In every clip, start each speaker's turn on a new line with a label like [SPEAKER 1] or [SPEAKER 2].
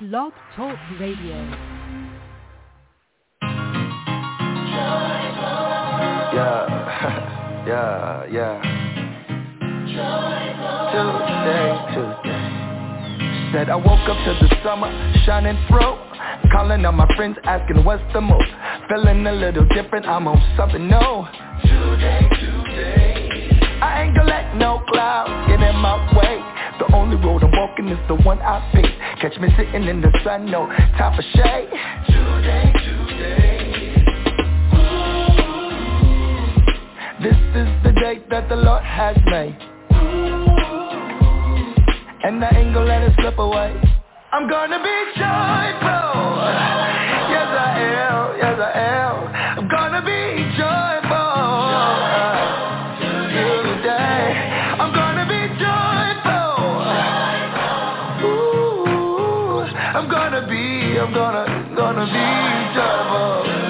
[SPEAKER 1] Blog Talk Radio.
[SPEAKER 2] Yeah. Tuesday. Said I woke up to the summer shining through. Calling on my friends asking what's the move. Feeling a little different, I'm on something new. Today. I ain't gonna let no cloud get in my way. The only road I'm walking is the one I pick. Catch me sitting in the sun, no time for shade. Today. This is the day that the Lord has made, and I ain't gonna let it slip away. I'm gonna be joyful. Yes I am. I'm gonna be joyful today. I'm gonna be joyful. Ooh, I'm gonna be joyful.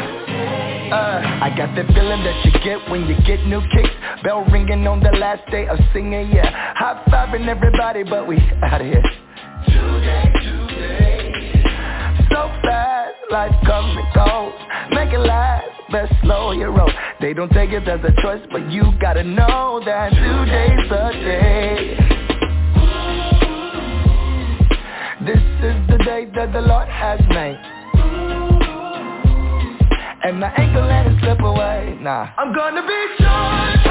[SPEAKER 2] I got that feeling that you get when you get new kicks. Bell ringing on the last day of singing, yeah. High-fiving everybody, but we out of here. Today. So fast, life comes and goes. Make it last, best slow your roll. They don't take it as a choice, but you gotta know that today's the day. This is the day that the Lord has made, and I ain't gonna let it slip away, nah. I'm gonna be joyful.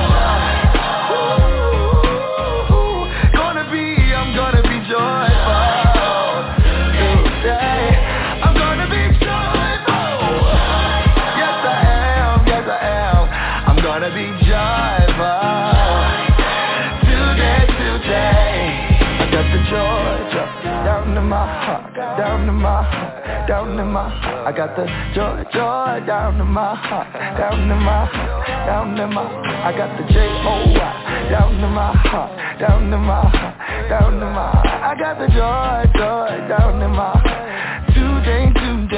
[SPEAKER 2] I'm gonna be joyful today. I'm gonna be joyful. Yes I am. I'm gonna be joyful today. I got the joy down in my heart, down in my heart, down in my heart. I got the joy down in my heart, down in my heart, down in my heart. I got the J-O-Y down in my heart, down in my heart, down in my heart. I got the joy down in my heart today.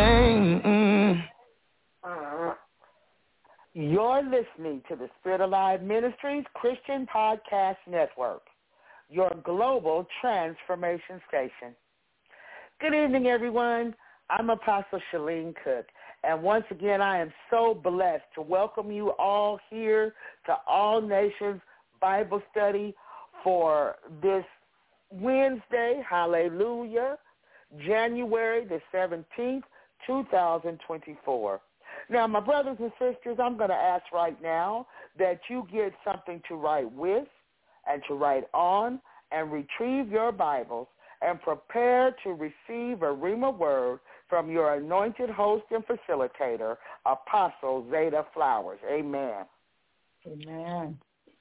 [SPEAKER 3] You're listening to the Spirit Alive Ministries Christian Podcast Network, your global transformation station. Good evening, everyone. I'm Apostle Shalene Cook, and once again, I am so blessed to welcome you all here to All Nations Bible Study for this Wednesday, hallelujah, January the 17th, 2024. Now, my brothers and sisters, I'm going to ask right now that you get something to write with and to write on, and retrieve your Bibles and prepare to receive a Rhema word from your anointed host and facilitator, Apostle Zeta Flowers. Amen.
[SPEAKER 4] Amen.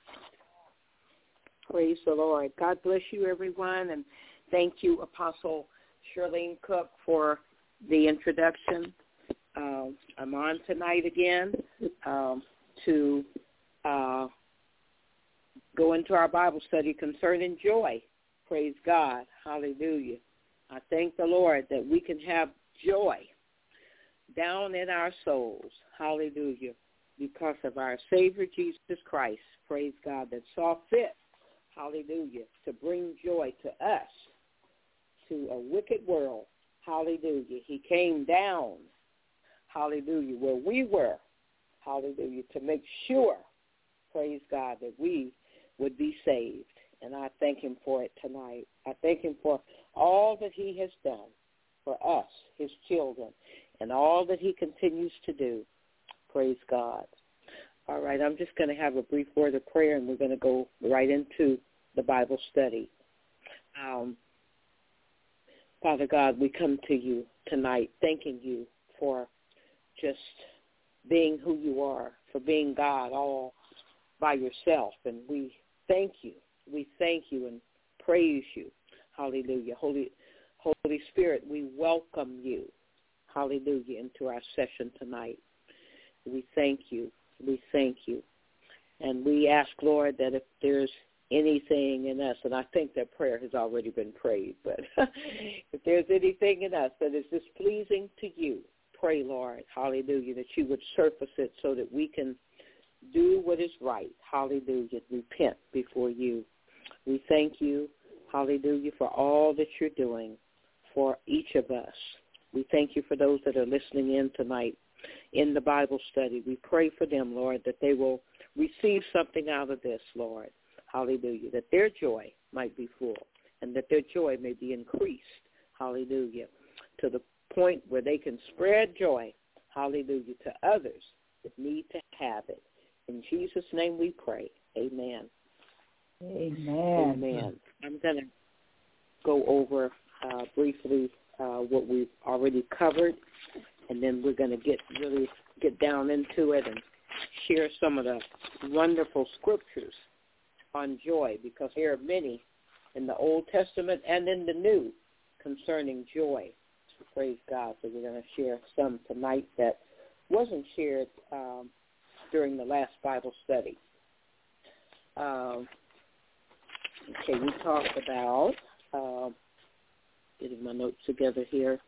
[SPEAKER 4] Praise the Lord. God bless you, everyone, and thank you, Apostle Shirlene Cook, for the introduction. I'm on tonight again to go into our Bible study concerning joy. Praise God. Hallelujah. I thank the Lord that we can have joy down in our souls. Hallelujah. Because of our Savior Jesus Christ. Praise God, that saw fit, hallelujah, to bring joy to us, to a wicked world. Hallelujah. He came down, hallelujah, where we were, hallelujah, to make sure, praise God, that we would be saved. And I thank him for it tonight. I thank him for all that he has done for us, his children, and all that he continues to do. Praise God. All right, I'm just going to have a brief word of prayer, and we're going to go right into the Bible study. Father God, we come to you tonight thanking you for just being who you are, for being God all by yourself, and we thank you. We thank you and praise you. Hallelujah. Holy Spirit, we welcome you, hallelujah, into our session tonight. We thank you. We thank you. And we ask, Lord, that if there's anything in us, and I think that prayer has already been prayed, but if there's anything in us that is displeasing to you, pray, Lord, hallelujah, that you would surface it so that we can do what is right. Hallelujah. Repent before you. We thank you, hallelujah, for all that you're doing. for each of us. We thank you for those that are listening in tonight in the Bible study. We pray for them, Lord, that they will receive something out of this, Lord. Hallelujah. That their joy might be full and that their joy may be increased. Hallelujah. To the point where they can spread joy, hallelujah, to others that need to have it. In Jesus' name we pray. Amen.
[SPEAKER 3] Amen.
[SPEAKER 4] Amen. I'm going to go over briefly what we've already covered, and then we're going to really get down into it and share some of the wonderful scriptures on joy, because there are many in the Old Testament and in the New concerning joy. Praise God. So we're going to share some tonight that wasn't shared during the last Bible study. Okay, we talked about, getting my notes together here,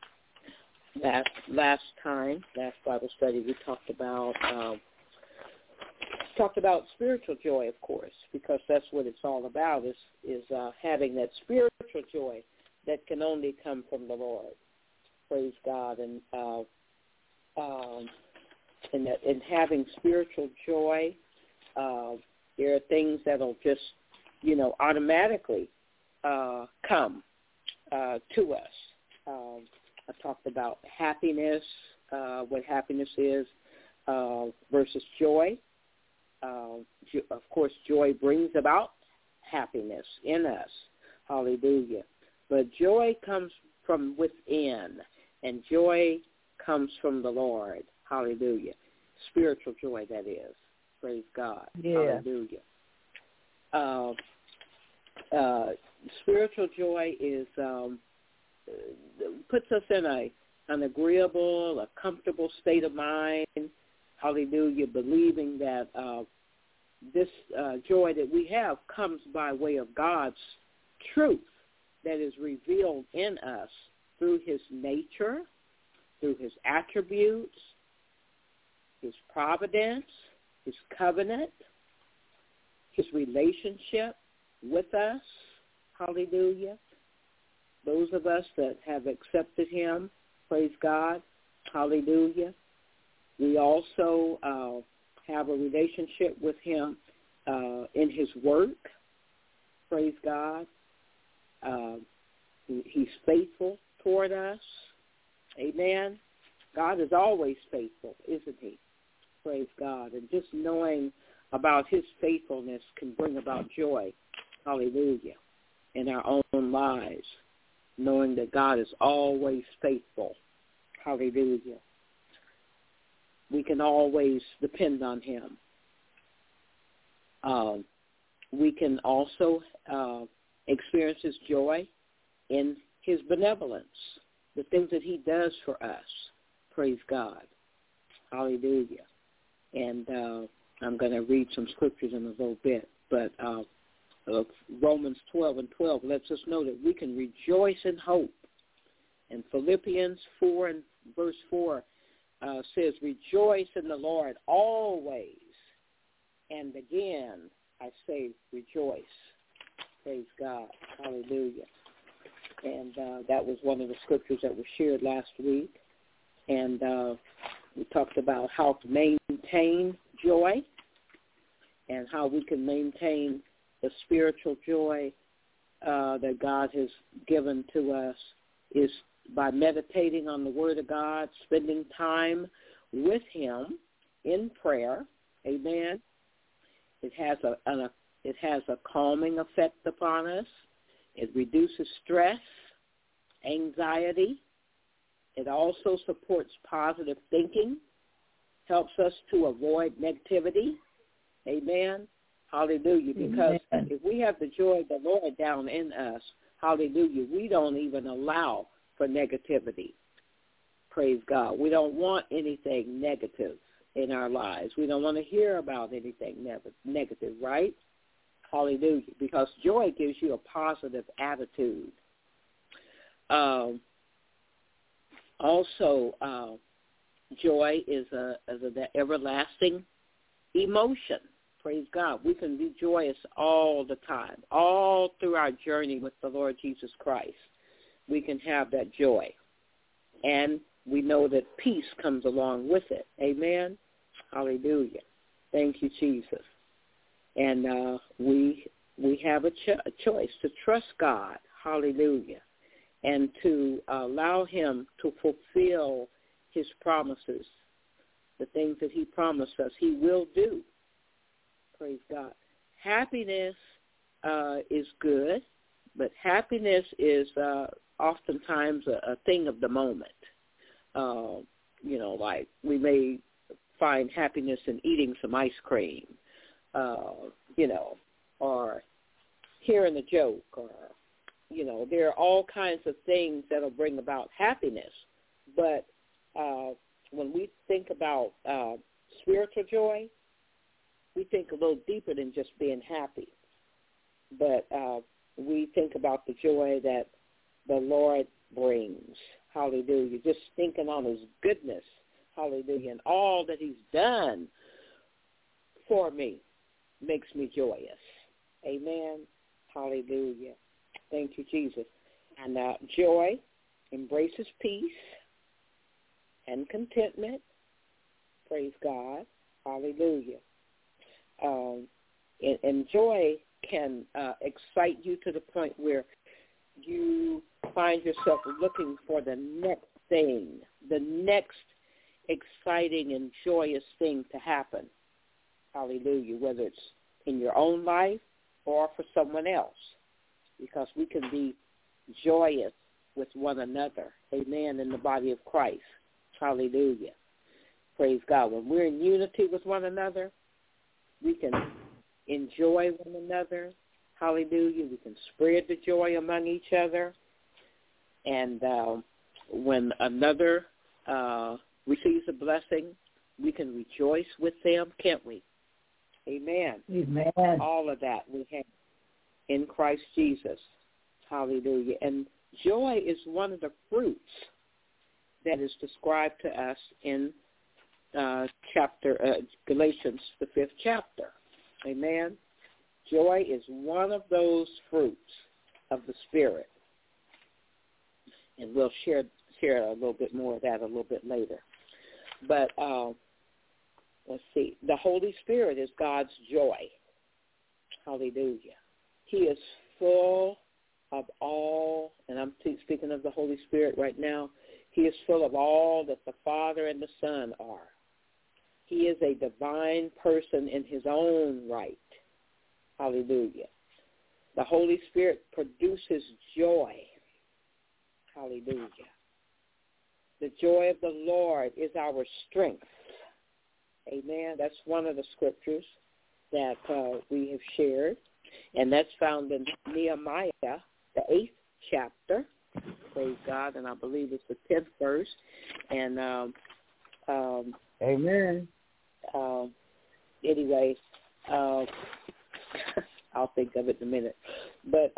[SPEAKER 4] last Bible study, we talked about spiritual joy, of course, because that's what it's all about, is having that spiritual joy that can only come from the Lord. Praise God. And having spiritual joy, there are things that'll just, automatically come to us. I talked about happiness, what happiness is, versus joy. Of course, joy brings about happiness in us. Hallelujah. But joy comes from within, and joy comes from the Lord. Hallelujah. Spiritual joy, that is. Praise God.
[SPEAKER 3] Yeah.
[SPEAKER 4] Hallelujah. Spiritual joy is puts us in an agreeable, a comfortable state of mind. Hallelujah. Believing that this joy that we have comes by way of God's truth that is revealed in us through his nature, through his attributes, his providence, his covenant, his relationship with us. Hallelujah. Those of us that have accepted him, praise God. Hallelujah. We also have a relationship with him in his work. Praise God. He's faithful toward us. Amen. God is always faithful, isn't he? Praise God. And just knowing about his faithfulness can bring about joy. Hallelujah. In our own lives. Knowing that God is always faithful. Hallelujah. We can always depend on him. We can also experience his joy in his benevolence, the things that he does for us. Praise God. Hallelujah. And I'm going to read some scriptures in a little bit, but Romans 12:12 lets us know that we can rejoice in hope. And Philippians 4 and verse 4 says, rejoice in the Lord always. And again, I say rejoice. Praise God. Hallelujah. And that was one of the scriptures that was shared last week. And we talked about how to maintain joy and how we can maintain the spiritual joy that God has given to us is by meditating on the Word of God, spending time with him in prayer. Amen. It has a calming effect upon us. It reduces stress, anxiety. It also supports positive thinking, helps us to avoid negativity. Amen. Hallelujah. Because if we have the joy of the Lord down in us, hallelujah, we don't even allow for negativity. Praise God. We don't want anything negative in our lives. We don't want to hear about anything negative, right? Hallelujah. Because joy gives you a positive attitude. Also, joy is an everlasting emotion. Praise God. We can be joyous all the time, all through our journey with the Lord Jesus Christ. we can have that joy. And we know that peace comes along with it. Amen? Hallelujah. Thank you, Jesus. And we have a choice to trust God. Hallelujah. And to allow him to fulfill his promises. The things that he promised us, he will do. Praise God. Happiness is good, but happiness is oftentimes a thing of the moment. Like we may find happiness in eating some ice cream, or hearing a joke, or, there are all kinds of things that will bring about happiness. But when we think about spiritual joy, we think a little deeper than just being happy. But we think about the joy that the Lord brings. Hallelujah. Just thinking on his goodness. Hallelujah. And all that he's done for me makes me joyous. Amen. Hallelujah. Thank you, Jesus. And joy embraces peace and contentment. Praise God. Hallelujah. And joy can excite you to the point where you find yourself looking for the next thing, the next exciting and joyous thing to happen. Hallelujah. Whether it's in your own life or for someone else, because we can be joyous with one another. Amen. In the body of Christ. Hallelujah. Praise God. When we're in unity with one another, we can enjoy one another. Hallelujah. We can spread the joy among each other. And when another receives a blessing, we can rejoice with them, can't we? Amen.
[SPEAKER 3] Amen.
[SPEAKER 4] All of that we have in Christ Jesus. Hallelujah. And joy is one of the fruits that is described to us in Galatians, the 5th chapter. Amen. Joy is one of those fruits of the Spirit. And we'll share a little bit more of that a little bit later. But let's see. The Holy Spirit is God's joy. Hallelujah. He is full of all, and I'm speaking of the Holy Spirit right now, he is full of all that the Father and the Son are. He is a divine person in his own right. Hallelujah. The Holy Spirit produces joy. Hallelujah. The joy of the Lord is our strength. Amen. That's one of the scriptures that we have shared, and that's found in Nehemiah, the 8th chapter. Praise God, and I believe it's the 10th verse. And
[SPEAKER 3] amen.
[SPEAKER 4] Anyway, I'll think of it in a minute. But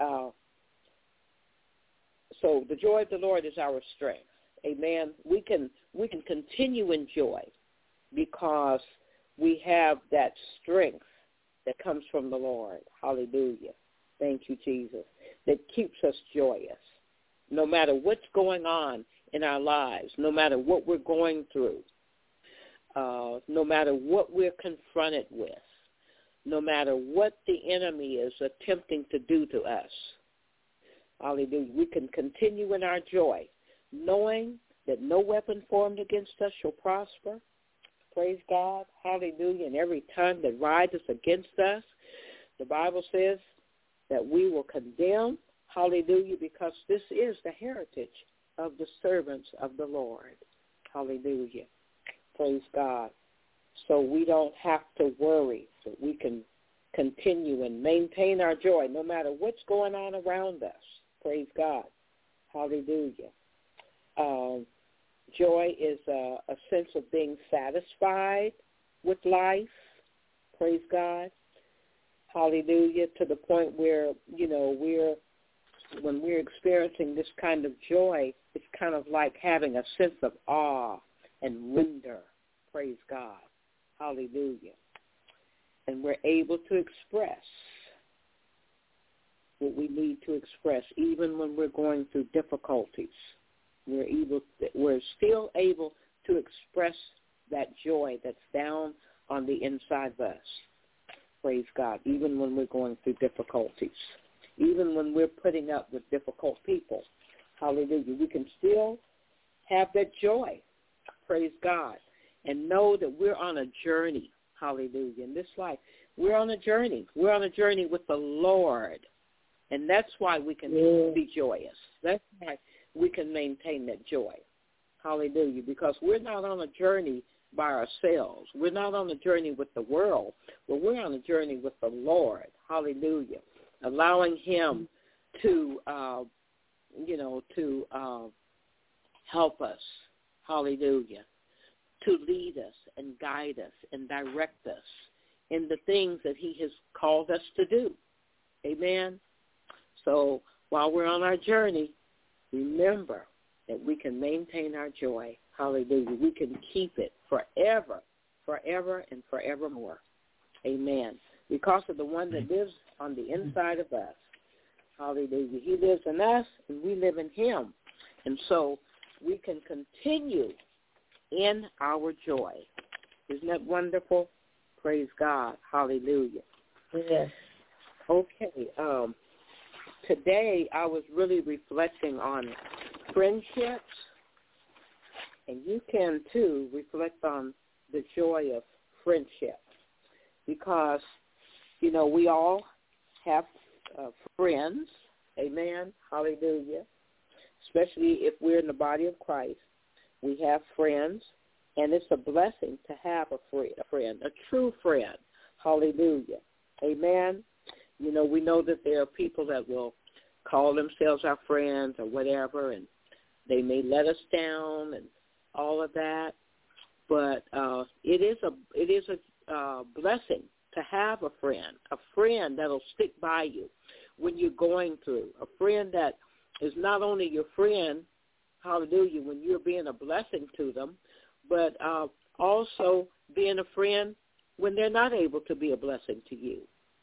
[SPEAKER 4] so the joy of the Lord is our strength. Amen. We can continue in joy because we have that strength that comes from the Lord. Hallelujah. Thank you, Jesus. That keeps us joyous. No matter what's going on in our lives, no matter what we're going through, no matter what we're confronted with, no matter what the enemy is attempting to do to us. Hallelujah. We can continue in our joy, knowing that no weapon formed against us shall prosper. Praise God. Hallelujah. And every tongue that rises against us, the Bible says that we will condemn. Hallelujah, because this is the heritage of the servants of the Lord. Hallelujah. Praise God. So we don't have to worry, that we can continue and maintain our joy no matter what's going on around us. Praise God. Hallelujah. Joy is a sense of being satisfied with life. Praise God. Hallelujah. To the point where, when we're experiencing this kind of joy, it's kind of like having a sense of awe and wonder. Praise God. Hallelujah. And we're able to express what we need to express, even when we're going through difficulties. We're still able to express that joy that's down on the inside of us. Praise God. Even when we're going through difficulties, even when we're putting up with difficult people, hallelujah, we can still have that joy. Praise God. And know that we're on a journey, hallelujah, in this life. We're on a journey. We're on a journey with the Lord. And that's why we can be joyous. That's why we can maintain that joy. Hallelujah. Because we're not on a journey by ourselves. We're not on a journey with the world, but we're on a journey with the Lord. Hallelujah. Allowing him to, help us. Hallelujah. To lead us and guide us and direct us in the things that he has called us to do. Amen. So while we're on our journey, remember that we can maintain our joy. Hallelujah. We can keep it forever, forever, and forevermore. Amen. Because of the one that lives on the inside of us. Hallelujah. He lives in us, and we live in him. And so we can continue in our joy. Isn't that wonderful? Praise God. Hallelujah.
[SPEAKER 3] Yes.
[SPEAKER 4] Okay. Today I was really reflecting on friendships, and you can, too, reflect on the joy of friendship because, we all have friends. Amen. Hallelujah. Especially if we're in the body of Christ. We have friends, and it's a blessing to have a friend, a true friend. Hallelujah. Amen. We know that there are people that will call themselves our friends or whatever, and they may let us down and all of that. But it is a blessing to have a friend that'll stick by you when you're going through, a friend that is not only your friend, hallelujah, when you're being a blessing to them, but also being a friend when they're not able to be a blessing to you.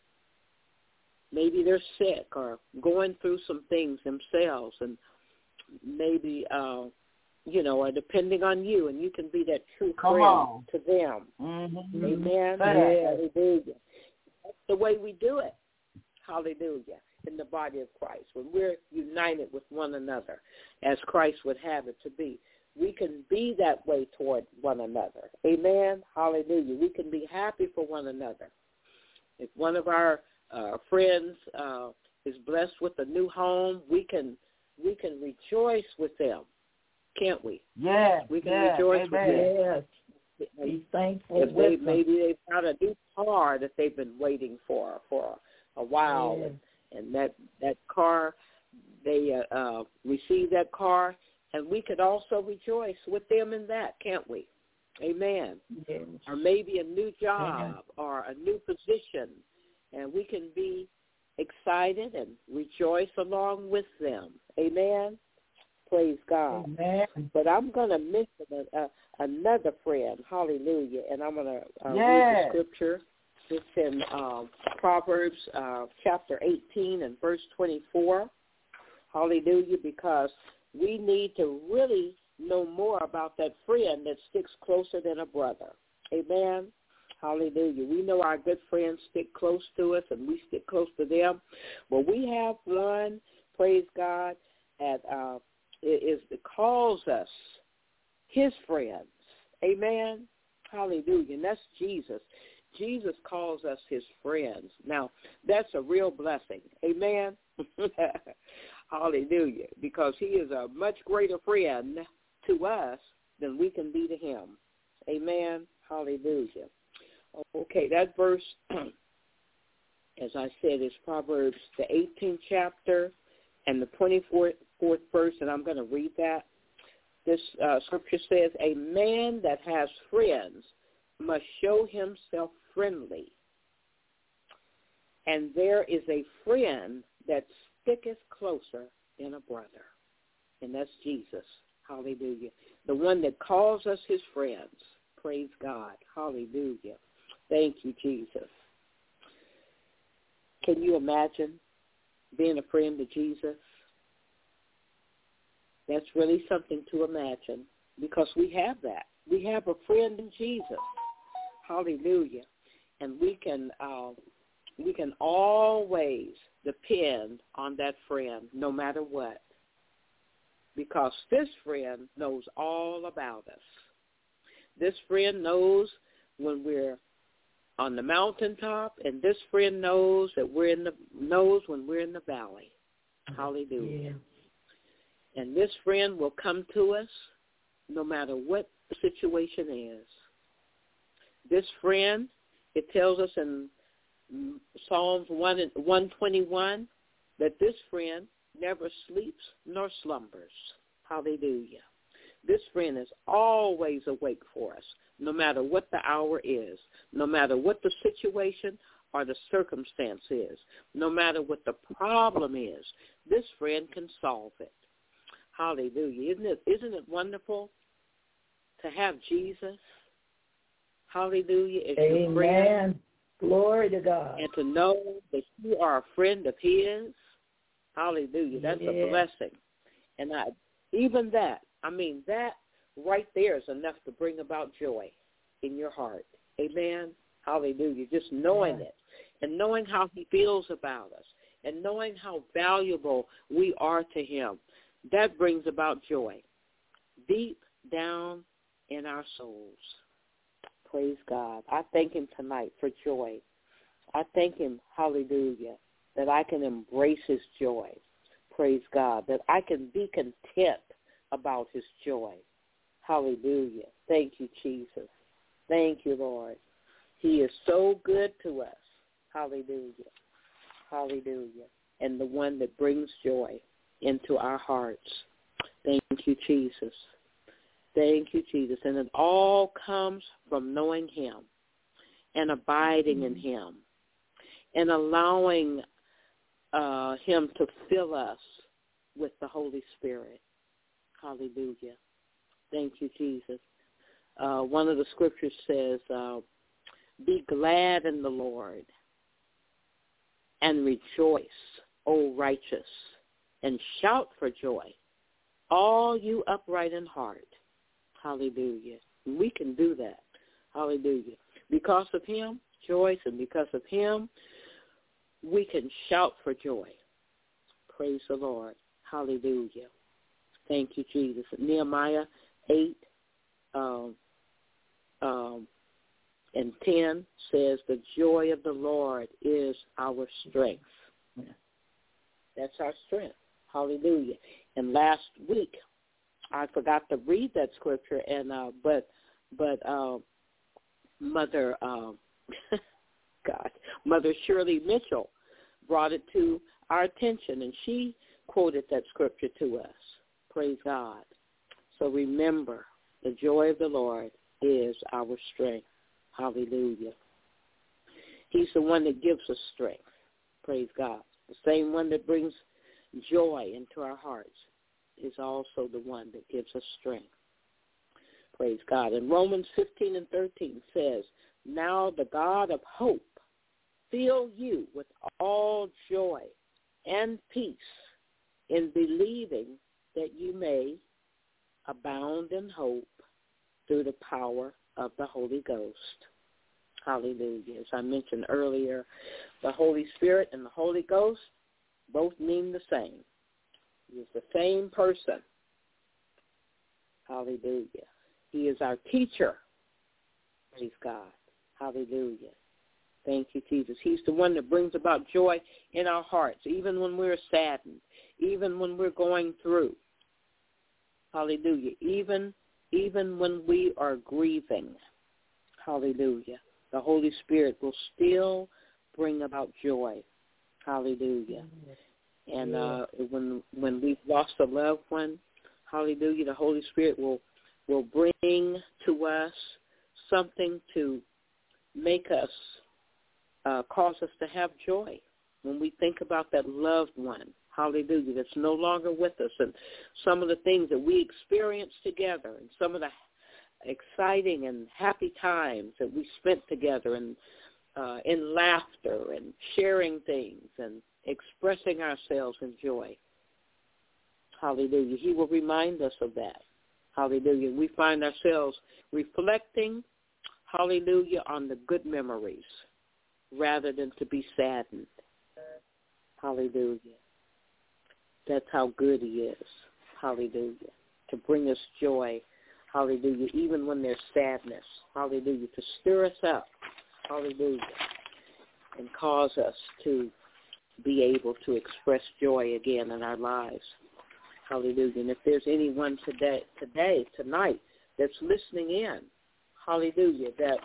[SPEAKER 4] Maybe they're sick or going through some things themselves and maybe, are depending on you, and you can be that true friend to them.
[SPEAKER 3] Mm-hmm.
[SPEAKER 4] Amen.
[SPEAKER 3] Yeah.
[SPEAKER 4] Hallelujah. That's the way we do it. Hallelujah. In the body of Christ, when we're united with one another as Christ would have it to be. We can be that way toward one another. Amen. Hallelujah. We can be happy for one another. If one of our friends is blessed with a new home, we can rejoice with them, can't we?
[SPEAKER 3] Yes.
[SPEAKER 4] We can rejoice with them.
[SPEAKER 3] Yes. Be thankful.
[SPEAKER 4] Maybe they've got a new car that they've been waiting for a while.
[SPEAKER 3] Yes.
[SPEAKER 4] And that car, they receive that car, and we could also rejoice with them in that, can't we? Amen.
[SPEAKER 3] Yes.
[SPEAKER 4] Or maybe a new job or a new position, and we can be excited and rejoice along with them. Amen. Praise God.
[SPEAKER 3] Amen.
[SPEAKER 4] But I'm going to mention another friend, hallelujah, and I'm going to read the scripture. It's in Proverbs chapter 18 and verse 24. Hallelujah, because we need to really know more about that friend that sticks closer than a brother. Amen. Hallelujah. We know our good friends stick close to us, and we stick close to them. But we have one, praise God, that calls us his friends. Amen. Hallelujah. And that's Jesus. Jesus calls us his friends. Now, that's a real blessing. Amen. Hallelujah. Because he is a much greater friend to us than we can be to him. Amen. Hallelujah. Okay, that verse, as I said, is Proverbs, the 18th chapter and the 24th verse, and I'm going to read that. This scripture says, a man that has friends must show himself friendly, and there is a friend that sticketh closer than a brother, and that's Jesus. Hallelujah. The one that calls us his friends. Praise God. Hallelujah. Thank you, Jesus. Can you imagine being a friend of Jesus? That's really something to imagine, because we have that. We have a friend in Jesus. Hallelujah. And we can always depend on that friend no matter what, because this friend knows all about us. This friend knows when we're on the mountaintop, and this friend knows that knows when we're in the valley. Hallelujah. Yeah. And this friend will come to us no matter what the situation is. This friend, it tells us in Psalms 121 that this friend never sleeps nor slumbers. Hallelujah. This friend is always awake for us, no matter what the hour is, no matter what the situation or the circumstance is, no matter what the problem is. This friend can solve it. Hallelujah. Isn't it wonderful to have Jesus? Hallelujah. As your friend.
[SPEAKER 1] Amen. Glory to God.
[SPEAKER 4] And to know that you are a friend of his. Hallelujah. That's a blessing. And that right there is enough to bring about joy in your heart. Amen. Hallelujah. Just knowing it, and knowing how he feels about us, and knowing how valuable we are to him. That brings about joy deep down in our souls. Praise God. I thank him tonight for joy. I thank him, hallelujah, that I can embrace his joy. Praise God. That I can be content about his joy. Hallelujah. Thank you, Jesus. Thank you, Lord. He is so good to us. Hallelujah. Hallelujah. And the one that brings joy into our hearts. Thank you, Jesus. Thank you, Jesus. And it all comes from knowing him and abiding in him and allowing him to fill us with the Holy Spirit. Hallelujah. Thank you, Jesus. One of the scriptures says, be glad in the Lord and rejoice, O righteous, and shout for joy, all you upright in heart. Hallelujah. We can do that. Hallelujah. Because of him, Joyce, and because of him, we can shout for joy. Praise the Lord. Hallelujah. Thank you, Jesus. Nehemiah 8 and 10 says, the joy of the Lord is our strength. That's our strength. Hallelujah. And last week, I forgot to read that scripture, and but Mother Mother Shirley Mitchell brought it to our attention, and she quoted that scripture to us. Praise God. So remember, the joy of the Lord is our strength. Hallelujah. He's the one that gives us strength. Praise God. The same one that brings joy into our hearts is also the one that gives us strength. Praise God. And Romans 15 and 13 says, now the God of hope fill you with all joy and peace in believing that you may abound in hope through the power of the Holy Ghost. Hallelujah. As I mentioned earlier, the Holy Spirit and the Holy Ghost both mean the same. He is the same person. Hallelujah. He is our teacher. Praise God. Hallelujah. Thank you, Jesus. He's the one that brings about joy in our hearts, even when we're saddened, even when we're going through. Hallelujah. Even when we are grieving. Hallelujah. The Holy Spirit will still bring about joy. Hallelujah. And when we've lost a loved one, hallelujah, the Holy Spirit will bring to us something to make us, cause us to have joy when we think about that loved one, hallelujah, that's no longer with us, and some of the things that we experienced together, and some of the exciting and happy times that we spent together, and in laughter and sharing things and expressing ourselves in joy. Hallelujah. He will remind us of that. Hallelujah. We find ourselves reflecting, hallelujah, on the good memories rather than to be saddened. Hallelujah. That's how good he is. Hallelujah. To bring us joy. Hallelujah. Even when there's sadness. Hallelujah. To stir us up. Hallelujah. And cause us to be able to express joy again in our lives. Hallelujah. And if there's anyone tonight, that's listening in, hallelujah, that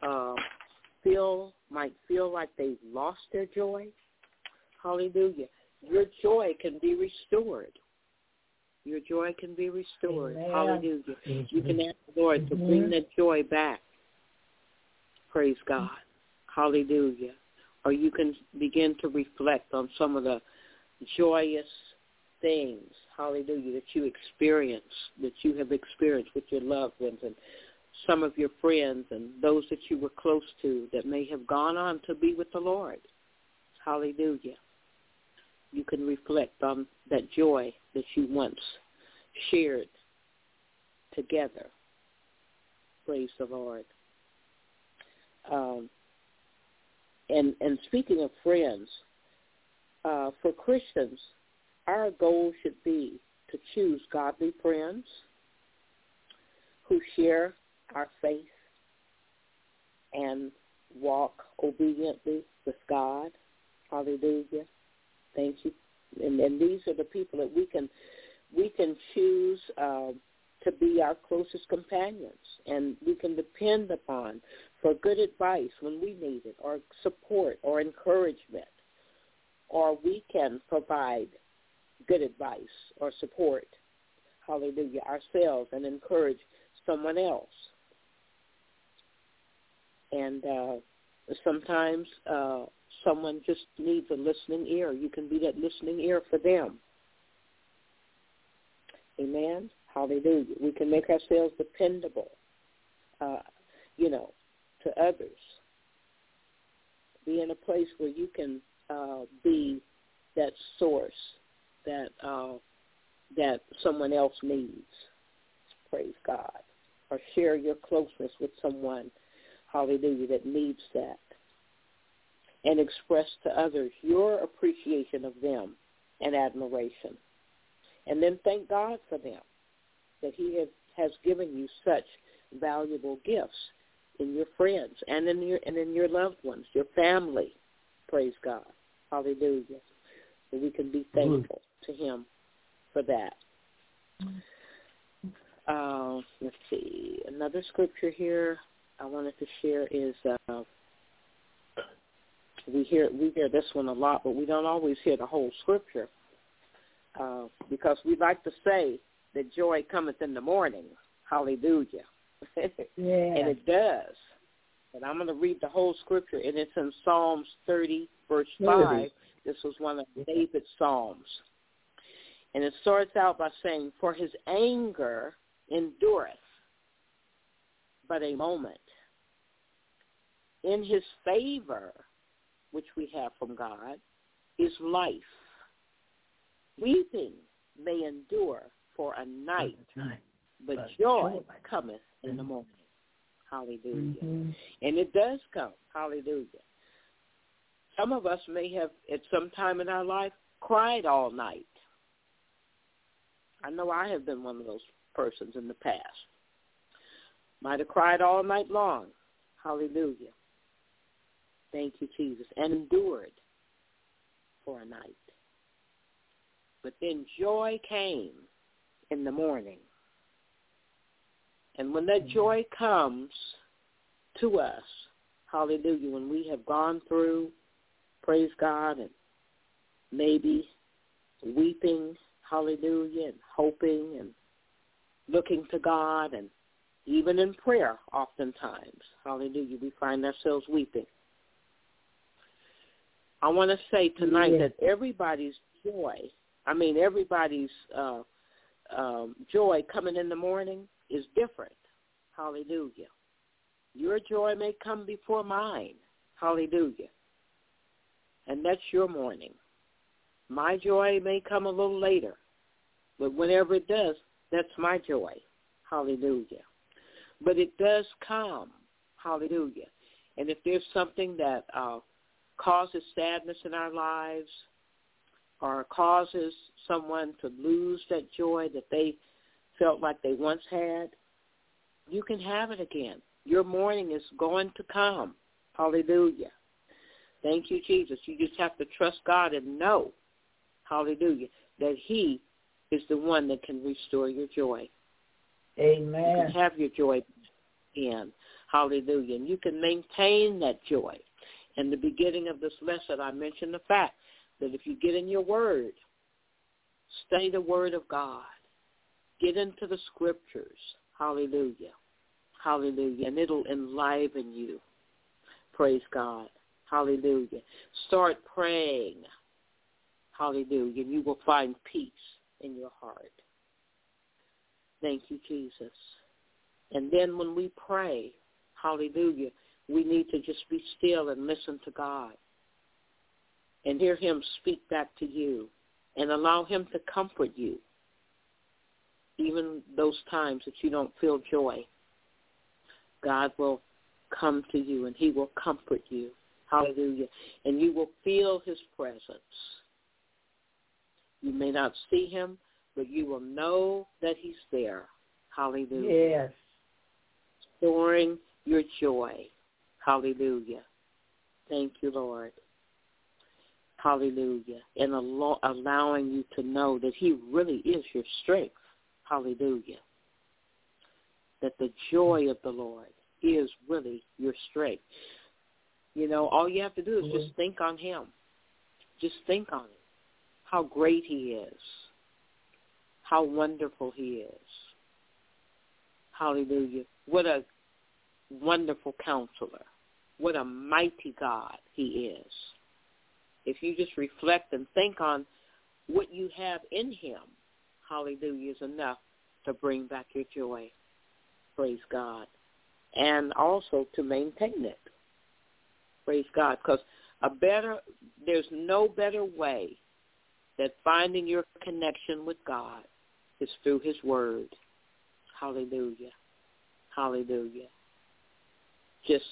[SPEAKER 4] might feel like they've lost their joy, hallelujah, your joy can be restored. Your joy can be restored. Amen. Hallelujah. You can ask the Lord to bring that joy back. Praise God. Hallelujah. Or you can begin to reflect on some of the joyous things, hallelujah, that you have experienced with your loved ones and some of your friends and those that you were close to that may have gone on to be with the Lord. Hallelujah. You can reflect on that joy that you once shared together. Praise the Lord. And speaking of friends, for Christians, our goal should be to choose godly friends who share our faith and walk obediently with God. Hallelujah. Thank you. And these are the people that we can choose to be our closest companions, and we can depend upon for good advice when we need it, or support or encouragement, or we can provide good advice or support, hallelujah, ourselves and encourage someone else. And sometimes someone just needs a listening ear. You can be that listening ear for them. Amen. Hallelujah. We can make ourselves dependable, to others. Be in a place where you can be that source that someone else needs. Praise God. Or share your closeness with someone, hallelujah, that needs that. And express to others your appreciation of them and admiration. And then thank God for them, that he has given you such valuable gifts in your friends and in your loved ones, your family. Praise God. Hallelujah. So we can be thankful to him for that. Let's see. Another scripture here I wanted to share is we hear this one a lot, but we don't always hear the whole scripture because we like to say that joy cometh in the morning. Hallelujah. Yeah. And it does. But I'm going to read the whole scripture, and it's in Psalms 30, verse 5. This was one of David's psalms. And it starts out by saying, "For his anger endureth but a moment. In his favor, which we have from God, is life. Weeping may endure for a night, but joy cometh in the morning." Hallelujah. Mm-hmm. And it does come. Hallelujah. Some of us may have, at some time in our life, cried all night. I know I have been one of those persons in the past. Might have cried all night long. Hallelujah. Thank you, Jesus. And endured for a night. But then joy came in the morning. And when that joy comes to us, hallelujah, when we have gone through, praise God, and maybe weeping, hallelujah, and hoping and looking to God, and even in prayer oftentimes, hallelujah, we find ourselves weeping. I want to say tonight that everybody's joy joy coming in the morning is different. Hallelujah. Your joy may come before mine. Hallelujah. And that's your morning. My joy may come a little later, but whenever it does, that's my joy. Hallelujah. But it does come. Hallelujah. And if there's something that causes sadness in our lives or causes someone to lose that joy that they felt like they once had, you can have it again. Your morning is going to come. Hallelujah. Thank you, Jesus. You just have to trust God and know, hallelujah, that he is the one that can restore your joy.
[SPEAKER 1] Amen.
[SPEAKER 4] You can have your joy again. Hallelujah. And you can maintain that joy. In the beginning of this lesson, I mentioned the fact that if you get in your word, study the word of God, get into the scriptures, hallelujah, hallelujah, and it'll enliven you. Praise God. Hallelujah. Start praying. Hallelujah. And you will find peace in your heart. Thank you, Jesus. And then when we pray, hallelujah, we need to just be still and listen to God and hear him speak back to you and allow him to comfort you, even those times that you don't feel joy. God will come to you and he will comfort you. Hallelujah. And you will feel his presence. You may not see him, but you will know that he's there. Hallelujah.
[SPEAKER 1] Yes.
[SPEAKER 4] Storing your joy. Hallelujah. Thank you, Lord. Hallelujah. And allowing you to know that he really is your strength. Hallelujah. That the joy of the Lord is really your strength. You know, all you have to do is just think on him. Just think on him. How great he is. How wonderful he is. Hallelujah. What a wonderful counselor. What a mighty God he is. If you just reflect and think on what you have in him, hallelujah, is enough to bring back your joy. Praise God. And also to maintain it. Praise God. Because there's no better way that finding your connection with God is through his word. Hallelujah. Hallelujah. Just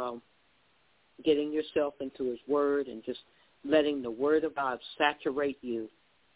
[SPEAKER 4] getting yourself into his word and just letting the word of God saturate you.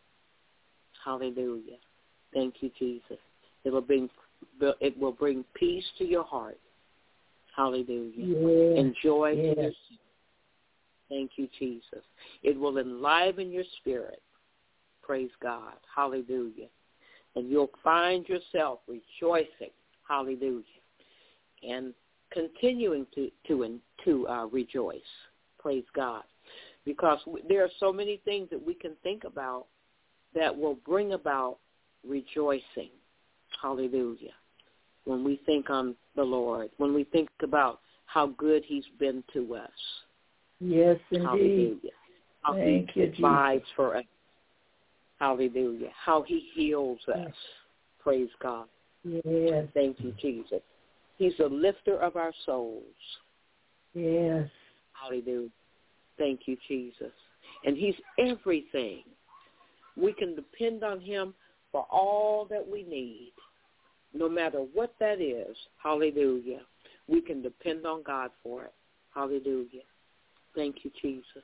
[SPEAKER 4] Hallelujah. Thank you, Jesus. It will bring peace to your heart. Hallelujah.
[SPEAKER 1] Yes.
[SPEAKER 4] And joy
[SPEAKER 1] Yes.
[SPEAKER 4] to your soul. Thank you, Jesus. It will enliven your spirit. Praise God. Hallelujah. And you'll find yourself rejoicing. Hallelujah. And continuing to rejoice. Praise God. Because there are so many things that we can think about that will bring about rejoicing. Hallelujah. When we think on the Lord, when we think about how good he's been to us.
[SPEAKER 1] Yes, indeed.
[SPEAKER 4] Hallelujah. How
[SPEAKER 1] Thank
[SPEAKER 4] he
[SPEAKER 1] you,
[SPEAKER 4] provides
[SPEAKER 1] Jesus.
[SPEAKER 4] for us. Hallelujah. How he heals us.
[SPEAKER 1] Yes.
[SPEAKER 4] Praise God.
[SPEAKER 1] Yes.
[SPEAKER 4] Thank you, Jesus. He's the lifter of our souls.
[SPEAKER 1] Yes.
[SPEAKER 4] Hallelujah. Thank you, Jesus. And he's everything. We can depend on him for all that we need. No matter what that is, hallelujah, we can depend on God for it. Hallelujah. Thank you, Jesus.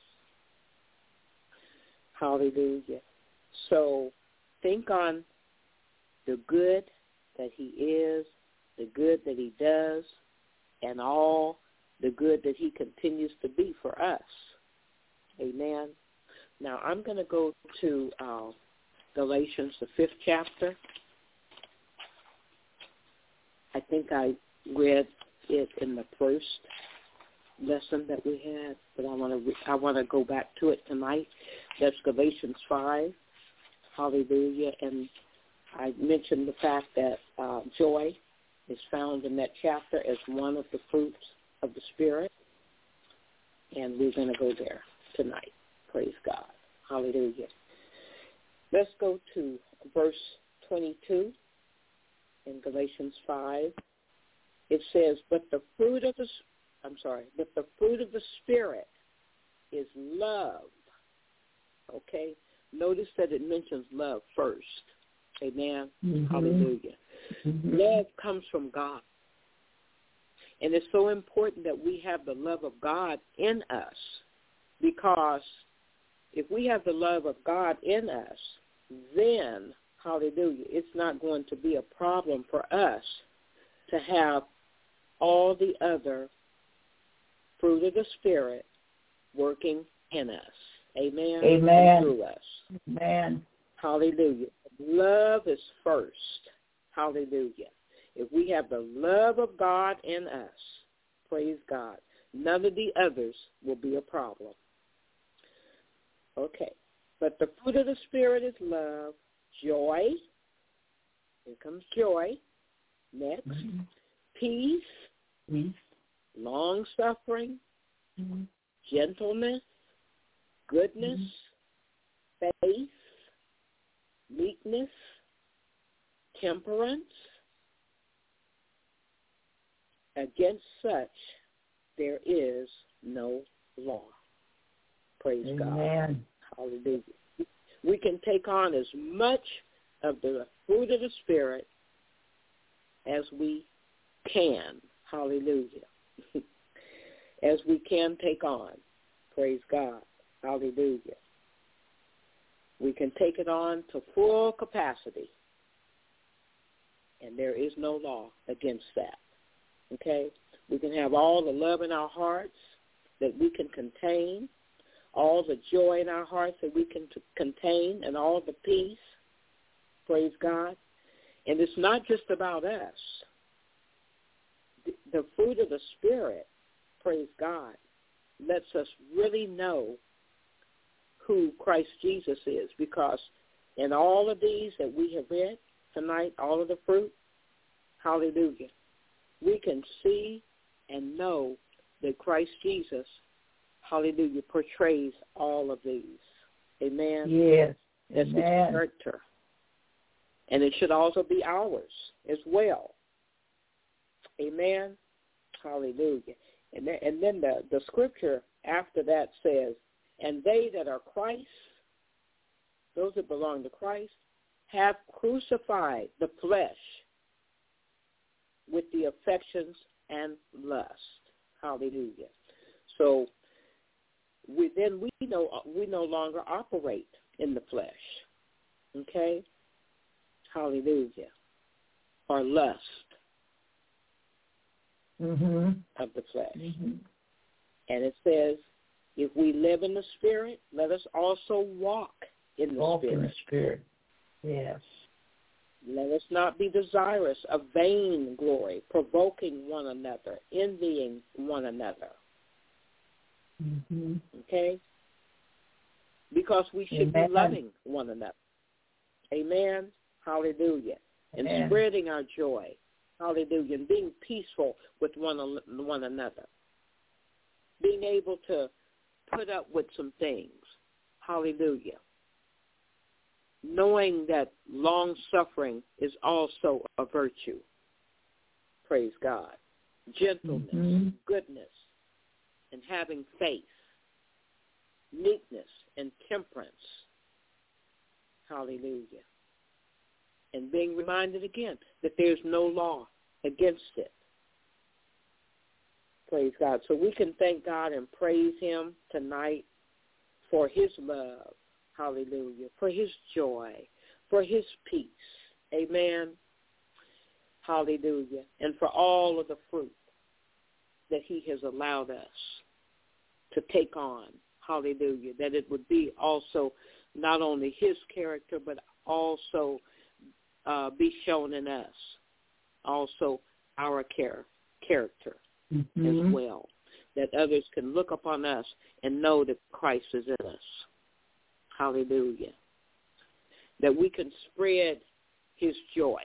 [SPEAKER 4] Hallelujah. So think on the good that he is, the good that he does, and all the good that he continues to be for us. Amen. Now I'm going to go to Galatians, the 5th chapter. I think I read it in the first lesson that we had, but I want to go back to it tonight. That's Galatians 5. Hallelujah. And I mentioned the fact that joy is found in that chapter as one of the fruits of the Spirit, and we're going to go there tonight. Praise God. Hallelujah. Let's go to verse 22 in Galatians 5. It says, but the fruit of the Spirit is love. Okay? notice that it mentions love first. Amen.
[SPEAKER 1] Mm-hmm.
[SPEAKER 4] Hallelujah.
[SPEAKER 1] Mm-hmm.
[SPEAKER 4] Love comes from God. And it's so important that we have the love of God in us, because if we have the love of God in us, then, hallelujah, it's not going to be a problem for us to have all the other fruit of the Spirit working in us. Amen.
[SPEAKER 1] Amen.
[SPEAKER 4] And through us.
[SPEAKER 1] Amen.
[SPEAKER 4] Hallelujah. Love is first. Hallelujah. If we have the love of God in us, praise God, none of the others will be a problem. Okay. But the fruit of the Spirit is love, joy. Here comes joy. Next.
[SPEAKER 1] Mm-hmm.
[SPEAKER 4] Peace.
[SPEAKER 1] Peace.
[SPEAKER 4] Long-suffering.
[SPEAKER 1] Mm-hmm.
[SPEAKER 4] Gentleness. Goodness.
[SPEAKER 1] Mm-hmm.
[SPEAKER 4] Faith. Meekness. Temperance. Against such there is no law. Praise
[SPEAKER 1] Amen.
[SPEAKER 4] God. Hallelujah. We can take on as much of the fruit of the Spirit as we can. Hallelujah. As we can take on. Praise God. Hallelujah. We can take it on to full capacity. And there is no law against that. Okay? We can have all the love in our hearts that we can contain, all the joy in our hearts that we can contain, and all the peace. Praise God. And it's not just about us. The fruit of the Spirit, praise God, lets us really know who Christ Jesus is, because in all of these that we have read tonight, all of the fruit, hallelujah, we can see and know that Christ Jesus, hallelujah, portrays all of these. Amen?
[SPEAKER 1] Yes.
[SPEAKER 4] That's his
[SPEAKER 1] Amen.
[SPEAKER 4] character. And it should also be ours as well. Amen? Hallelujah. And then the scripture after that says, and they that are Christ, those that belong to Christ, have crucified the flesh with the affections and lust. Hallelujah. So we no longer operate in the flesh. Okay? Hallelujah. Or lust of the flesh.
[SPEAKER 1] Mm-hmm.
[SPEAKER 4] And it says, if we live in the Spirit, let us also walk in the
[SPEAKER 1] Walk
[SPEAKER 4] Spirit.
[SPEAKER 1] in the Spirit. Yes.
[SPEAKER 4] Let us not be desirous of vain glory, provoking one another, envying one another.
[SPEAKER 1] Mm-hmm.
[SPEAKER 4] Okay? Because we should be loving one another. Amen? Hallelujah. And
[SPEAKER 1] Amen.
[SPEAKER 4] spreading our joy. Hallelujah. And being peaceful with one another. Being able to put up with some things. Hallelujah. Knowing that long-suffering is also a virtue. Praise God. Gentleness, goodness, and having faith. Meekness and temperance. Hallelujah. And being reminded again that there's no law against it. Praise God. So we can thank God and praise him tonight for his love. Hallelujah. For his joy. For his peace. Amen. Hallelujah. And for all of the fruit that he has allowed us to take on. Hallelujah. That it would be also not only his character, but also be shown in us. Also our character as well. That others can look upon us and know that Christ is in us. Hallelujah. That we can spread his joy.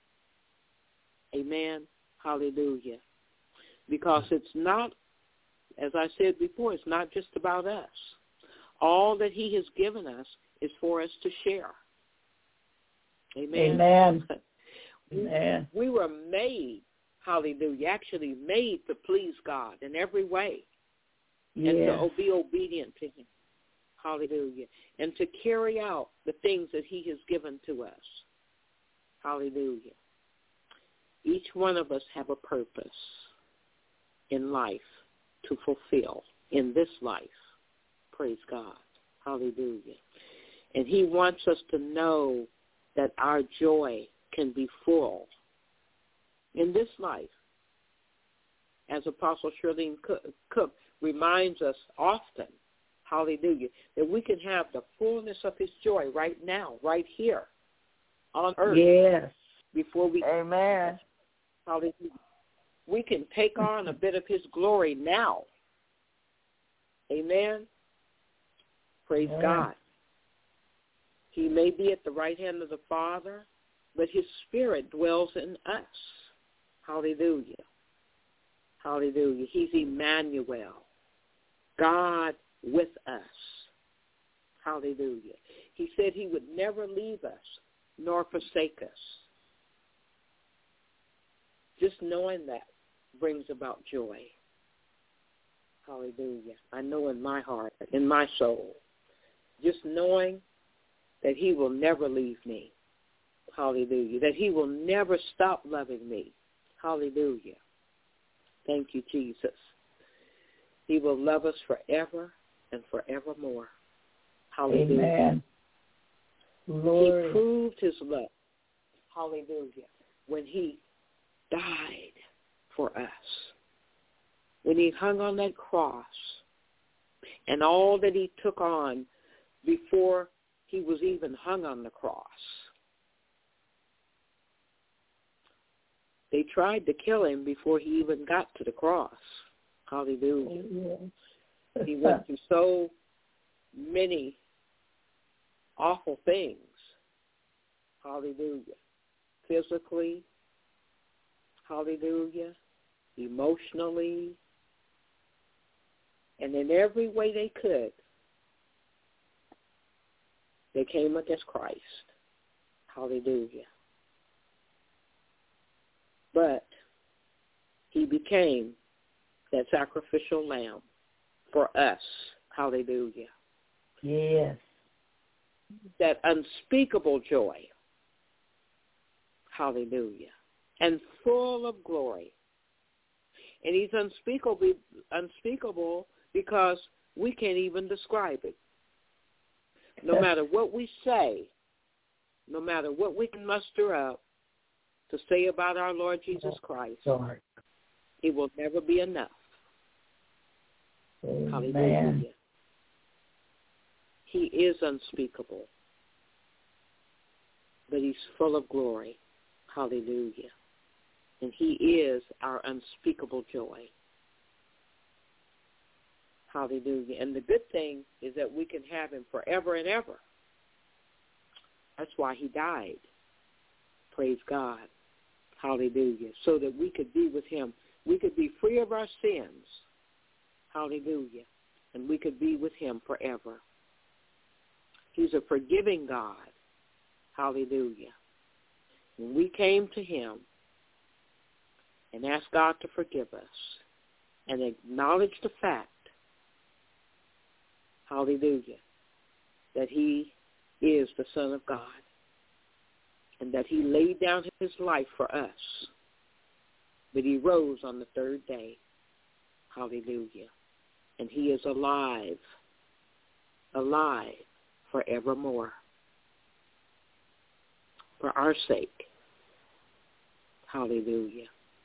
[SPEAKER 4] Amen. Hallelujah. Because it's not, as I said before, it's not just about us. All that he has given us is for us to share. Amen.
[SPEAKER 1] Amen. Amen.
[SPEAKER 4] We were made, hallelujah, actually made to please God in every way.
[SPEAKER 1] Yes.
[SPEAKER 4] And to be obedient to him. Hallelujah. And to carry out the things that he has given to us. Hallelujah. Each one of us have a purpose in life to fulfill in this life. Praise God. Hallelujah. And he wants us to know that our joy can be full in this life. As Apostle Shirlene Cook reminds us often, hallelujah, that we can have the fullness of his joy right now, right here on earth.
[SPEAKER 1] Yes.
[SPEAKER 4] Before we,
[SPEAKER 3] Amen.
[SPEAKER 4] Hallelujah. We can take on a bit of his glory now. Amen. Praise God. He may be at the right hand of the Father, but his Spirit dwells in us. Hallelujah. Hallelujah. He's Emmanuel, God with us. Hallelujah. He said he would never leave us nor forsake us. Just knowing that brings about joy. Hallelujah. I know in my heart, in my soul, just knowing that he will never leave me. Hallelujah. That he will never stop loving me. Hallelujah. Thank you, Jesus. He will love us forever and forevermore. Hallelujah.
[SPEAKER 1] Amen. Lord.
[SPEAKER 4] He proved his love. Hallelujah. When he died for us. When he hung on that cross and all that he took on before he was even hung on the cross. They tried to kill him before he even got to the cross. Hallelujah. He went through so many awful things. Hallelujah. Physically. Hallelujah. Emotionally. And in every way they could, they came against Christ. Hallelujah. But he became that sacrificial lamb for us. Hallelujah.
[SPEAKER 1] Yes.
[SPEAKER 4] That unspeakable joy. Hallelujah. And full of glory. And he's unspeakable because we can't even describe it. No matter what we say, no matter what we can muster up to say about our Lord Jesus Christ, it will never be enough.
[SPEAKER 1] Amen.
[SPEAKER 4] Hallelujah. He is unspeakable, but he's full of glory. Hallelujah. And he is our unspeakable joy. Hallelujah. And the good thing is that we can have him forever and ever. That's why he died. Praise God. Hallelujah. So that we could be with him. We could be free of our sins. Hallelujah. And we could be with him forever. He's a forgiving God. Hallelujah. When we came to him and asked God to forgive us and acknowledge the fact, hallelujah, that he is the Son of God and that he laid down his life for us, but he rose on the third day. Hallelujah. And he is alive, alive forevermore for our sake. Hallelujah.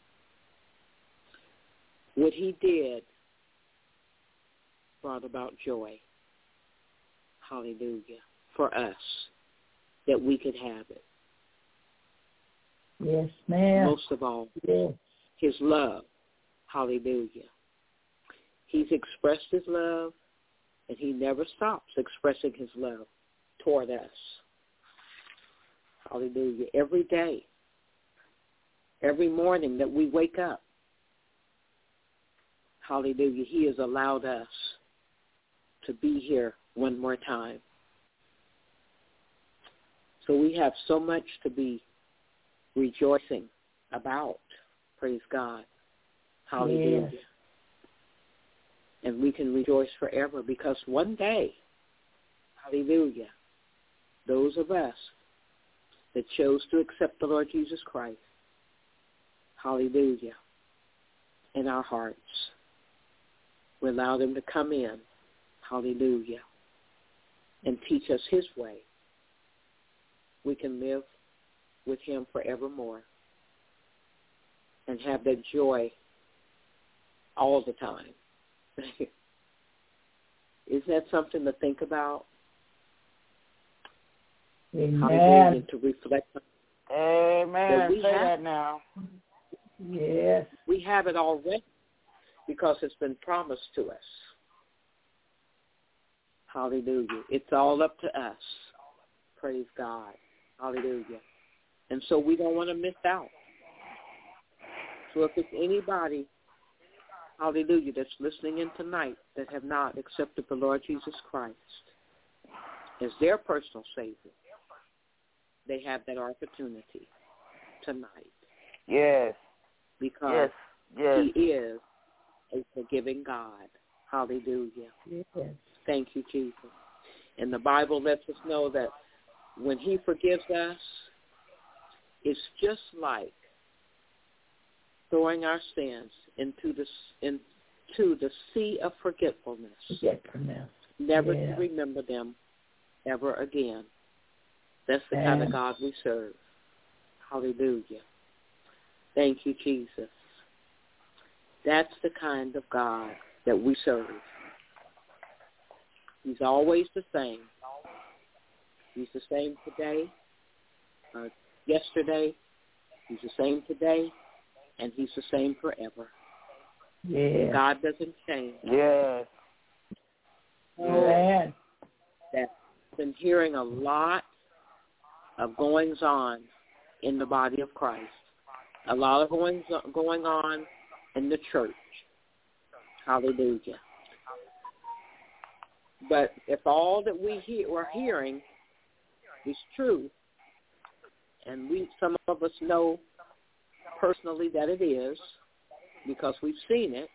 [SPEAKER 4] What he did brought about joy. Hallelujah. For us, that we could have it.
[SPEAKER 1] Yes, ma'am.
[SPEAKER 4] Most of all,
[SPEAKER 1] yes.
[SPEAKER 4] His love. Hallelujah. He's expressed his love, and he never stops expressing his love toward us. Hallelujah. Every day, every morning that we wake up, hallelujah, he has allowed us to be here one more time. So we have so much to be rejoicing about. Praise God. Hallelujah.
[SPEAKER 1] Yes.
[SPEAKER 4] And we can rejoice forever because one day Hallelujah. Those of us that chose to accept the Lord Jesus Christ, hallelujah, in our hearts. We allow them to come in, hallelujah, and teach us his way. We can live with him forevermore and have that joy all the time. Isn't that something to think about?
[SPEAKER 1] Amen.
[SPEAKER 4] Hallelujah, to reflect on.
[SPEAKER 3] Amen. Say that now.
[SPEAKER 1] Yes.
[SPEAKER 4] We have it already because it's been promised to us. Hallelujah. It's all up to us. Praise God. Hallelujah. And so we don't want to miss out. So if it's anybody, hallelujah, that's listening in tonight that have not accepted the Lord Jesus Christ as their personal Savior, they have that opportunity tonight.
[SPEAKER 3] Yes.
[SPEAKER 4] Because
[SPEAKER 3] yes.
[SPEAKER 4] he is a forgiving God. Hallelujah.
[SPEAKER 1] Yes.
[SPEAKER 4] Thank you, Jesus. And the Bible lets us know that when he forgives us, it's just like throwing our sins into the sea of forgetfulness. Never to remember them ever again. That's the kind of God we serve. Hallelujah. Thank you, Jesus. That's the kind of God that we serve. He's always the same. He's the same today, yesterday. He's the same today, and he's the same forever.
[SPEAKER 1] Yeah.
[SPEAKER 4] God doesn't change.
[SPEAKER 3] Yes.
[SPEAKER 1] Amen.
[SPEAKER 4] That's been hearing a lot of goings on in the body of Christ. A lot of going on in the church. Hallelujah. But if all that we're hearing is true, and some of us know personally that it is, because we've seen it,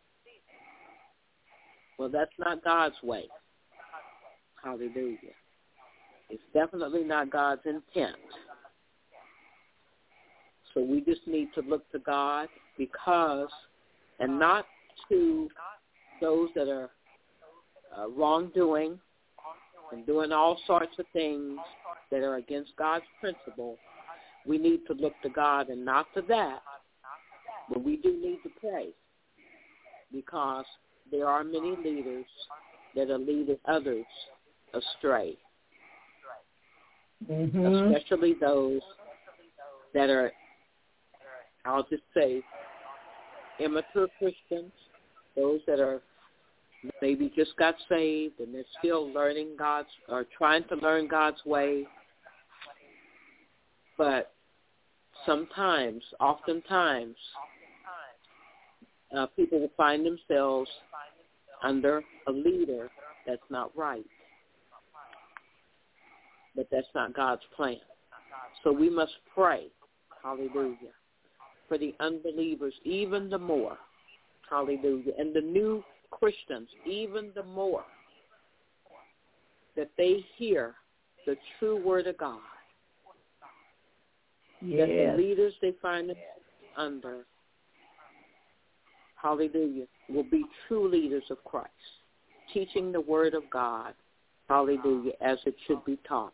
[SPEAKER 4] well, that's not God's way. Hallelujah. It's definitely not God's intent. So we just need to look to God and not to those that are wrongdoing and doing all sorts of things that are against God's principle. We need to look to God and not to that, but we do need to pray because there are many leaders that are leading others astray, especially those that are, I'll just say, immature Christians, those that are maybe just got saved and they're still learning trying to learn God's way. But oftentimes, people will find themselves under a leader that's not right. But that's not God's plan. So we must pray, hallelujah, for the unbelievers even the more, hallelujah, and the new Christians even the more, that they hear the true word of God. That the leaders they find themselves under, hallelujah, will be true leaders of Christ, teaching the word of God, hallelujah, as it should be taught.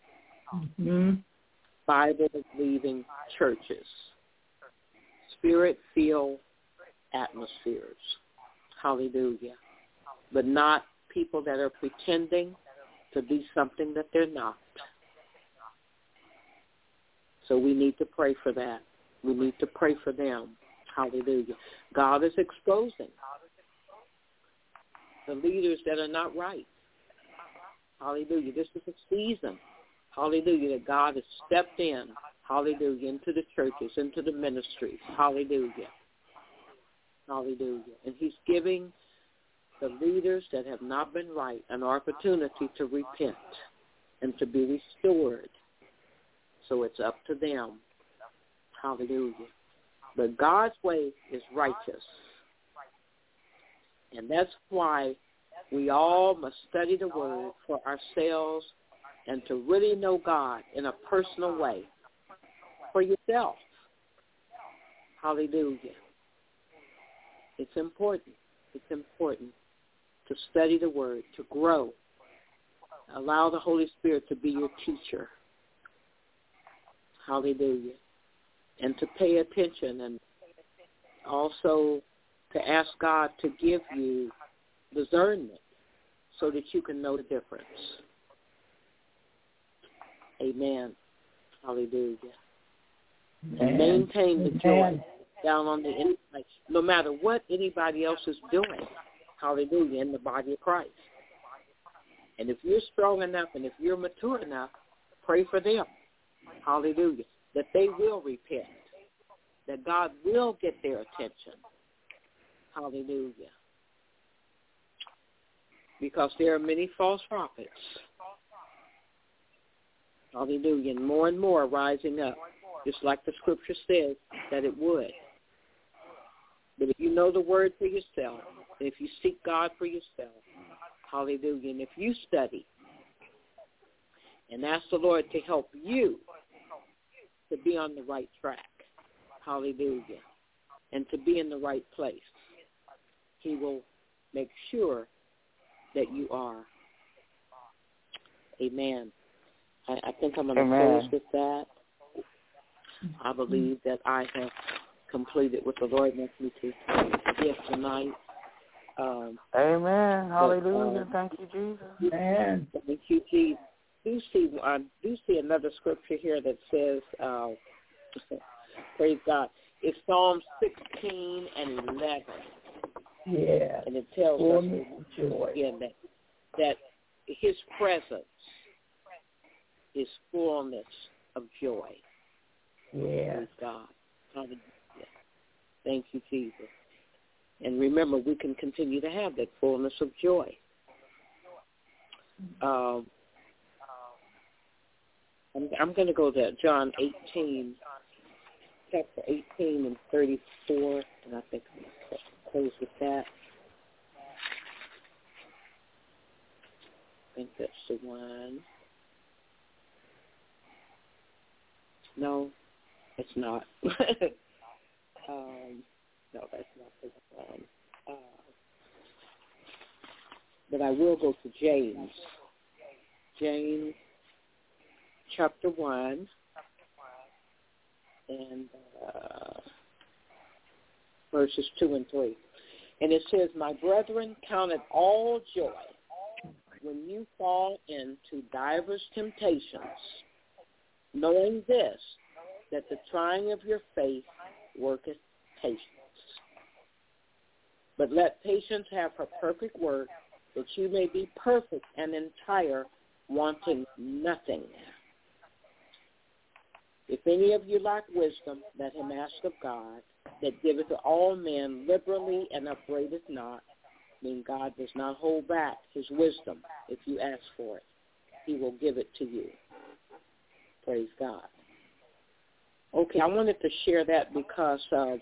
[SPEAKER 4] Bible-believing churches, spirit-filled atmospheres, hallelujah, but not people that are pretending to be something that they're not. So we need to pray for that. We need to pray for them. Hallelujah. God is exposing the leaders that are not right. Hallelujah. This is a season, hallelujah, that God has stepped in, hallelujah, into the churches, into the ministries. Hallelujah. Hallelujah. And he's giving the leaders that have not been right an opportunity to repent and to be restored. So it's up to them. Hallelujah. But God's way is righteous. And that's why We all must study the Word for ourselves and to really know God in a personal way for yourself. Hallelujah. It's important. It's important to study the Word, to grow. Allow the Holy Spirit to be your teacher. Hallelujah. And to pay attention and also to ask God to give you discernment so that you can know the difference. Amen. Hallelujah. And maintain the joy down on the inside, no matter what anybody else is doing. Hallelujah, in the body of Christ. And if you're strong enough and if you're mature enough, pray for them. Hallelujah. That they will repent. That God will get their attention. Hallelujah. Because there are many false prophets. Hallelujah. And more rising up. Just like the scripture says that it would. But if you know the word for yourself, and if you seek God for yourself, hallelujah, and if you study and ask the Lord to help you to be on the right track, hallelujah, and to be in the right place, he will make sure that you are. Amen. I think I'm going to close with that. I believe that I have completed what the Lord wants me to give tonight.
[SPEAKER 3] Amen. Hallelujah. Thank you, Jesus.
[SPEAKER 1] Amen.
[SPEAKER 4] Thank you, Jesus. I do see another scripture here that says, praise God, it's Psalm 16 and 11.
[SPEAKER 1] Yeah.
[SPEAKER 4] And it tells us again that his presence is fullness of joy.
[SPEAKER 1] Yeah.
[SPEAKER 4] Praise God. Hallelujah. Thank you, Jesus. And remember, we can continue to have that fullness of joy. I'm going to go to John 18, chapter 18 and 34, and I think I'm going to close with that. I think that's the one. No, it's not. No, that's not the one. But I will go to James. James chapter 1 and verses 2 and 3. And it says, "My brethren, count it all joy when you fall into divers temptations, knowing this, that the trying of your faith worketh patience. But let patience have her perfect work, that you may be perfect and entire, wanting nothing. If any of you lack wisdom, let him ask of God, that giveth to all men liberally and upbraideth not." I mean, God does not hold back his wisdom. If you ask for it, he will give it to you. Praise God. Okay, I wanted to share that because,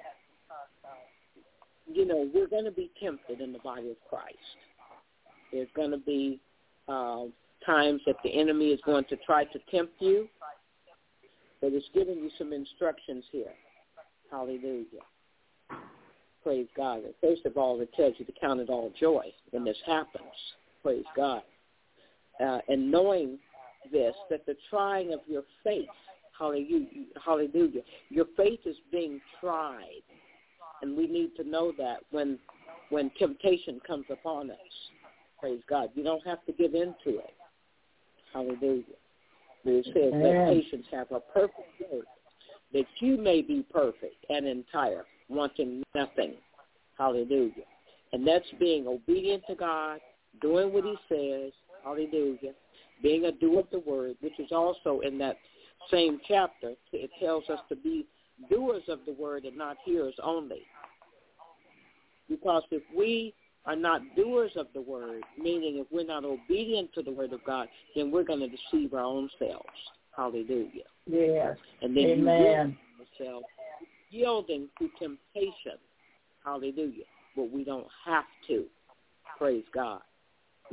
[SPEAKER 4] we're going to be tempted in the body of Christ. There's going to be times that the enemy is going to try to tempt you, but it's giving you some instructions here. Hallelujah. Praise God. And first of all, it tells you to count it all joy when this happens. Praise God. And knowing this, that the trying of your faith, hallelujah, your faith is being tried. And we need to know that when temptation comes upon us. Praise God. You don't have to give in to it. Hallelujah. But it says that patience have a perfect work, that you may be perfect and entire, wanting nothing. Hallelujah. And that's being obedient to God, doing what he says. Hallelujah. Being a doer of the word, which is also in that same chapter. It tells us to be doers of the word and not hearers only. Because if we are not doers of the word, meaning if we're not obedient to the word of God, then we're going to deceive our own selves. Hallelujah.
[SPEAKER 1] Yes.
[SPEAKER 4] And then
[SPEAKER 1] Amen.
[SPEAKER 4] you yourself yielding to temptation. Hallelujah. But we don't have to. Praise God.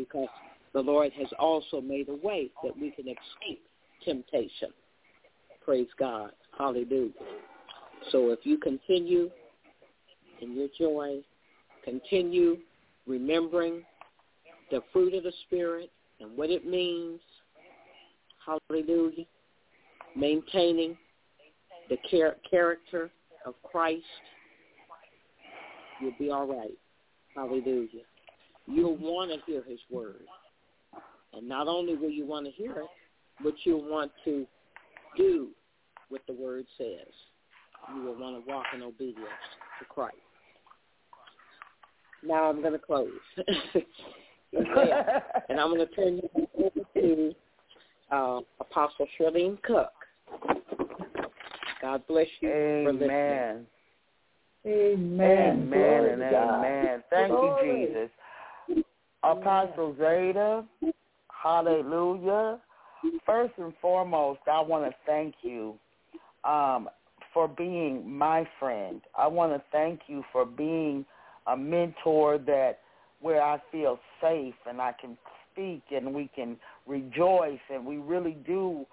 [SPEAKER 4] because the Lord has also made a way that we can escape temptation. Praise God. Hallelujah. So if you continue in your joy, continue remembering the fruit of the Spirit and what it means, hallelujah, maintaining the character of Christ, you'll be all right. Hallelujah. You'll want to hear his word. And not only will you want to hear it, but you'll want to do what the word says. You will want to walk in obedience to Christ. Now I'm going to close. And I'm going to turn you over to Apostle Charlene Cook. God bless you for listening.
[SPEAKER 3] Amen.
[SPEAKER 1] Amen.
[SPEAKER 3] Amen and
[SPEAKER 1] God.
[SPEAKER 3] amen. Thank
[SPEAKER 1] Glory.
[SPEAKER 3] you, Jesus. Apostle Zeta, hallelujah. First and foremost, I want to thank you for being my friend. I want to thank you for being a mentor that where I feel safe and I can speak and we can rejoice and we really do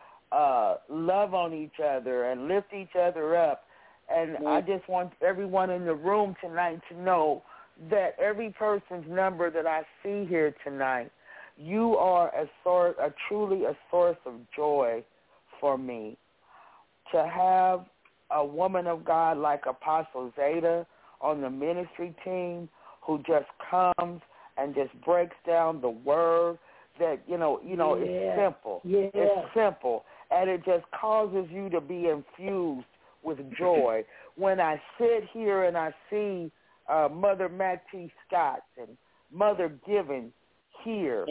[SPEAKER 3] love on each other and lift each other up. And I just want everyone in the room tonight to know that every person's number that I see here tonight, you are truly a source of joy for me. To have a woman of God like Apostle Zeta on the ministry team who just comes and just breaks down the word that, it's simple.
[SPEAKER 1] Yeah.
[SPEAKER 3] It's simple. And it just causes you to be infused with joy. When I sit here and I see Mother Mattie Scott and Mother Given here,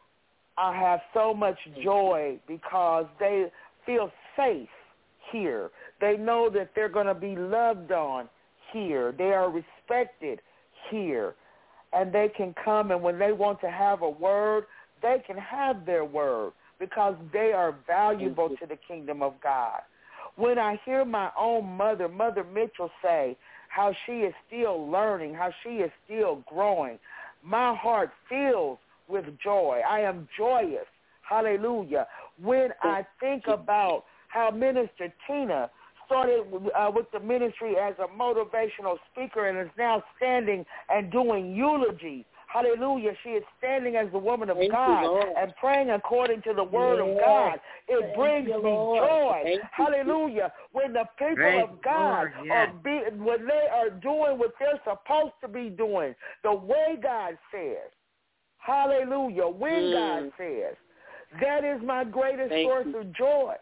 [SPEAKER 3] I have so much joy because they feel safe here. They know that they're going to be loved on here. They are respected here. And they can come, and when they want to have a word, they can have their word because they are valuable to the kingdom of God. When I hear my own mother, Mother Mitchell, say how she is still learning, how she is still growing, my heart fills with joy. I am joyous. Hallelujah. When I think about how Minister Tina started with the ministry as a motivational speaker and is now standing and doing eulogies. Hallelujah. She is standing as the woman of God and praying according to the word of God. It brings me joy. Hallelujah. When the people of God when they are doing what they're supposed to be doing, the way God says. Hallelujah. When God says. That is my greatest source of joy.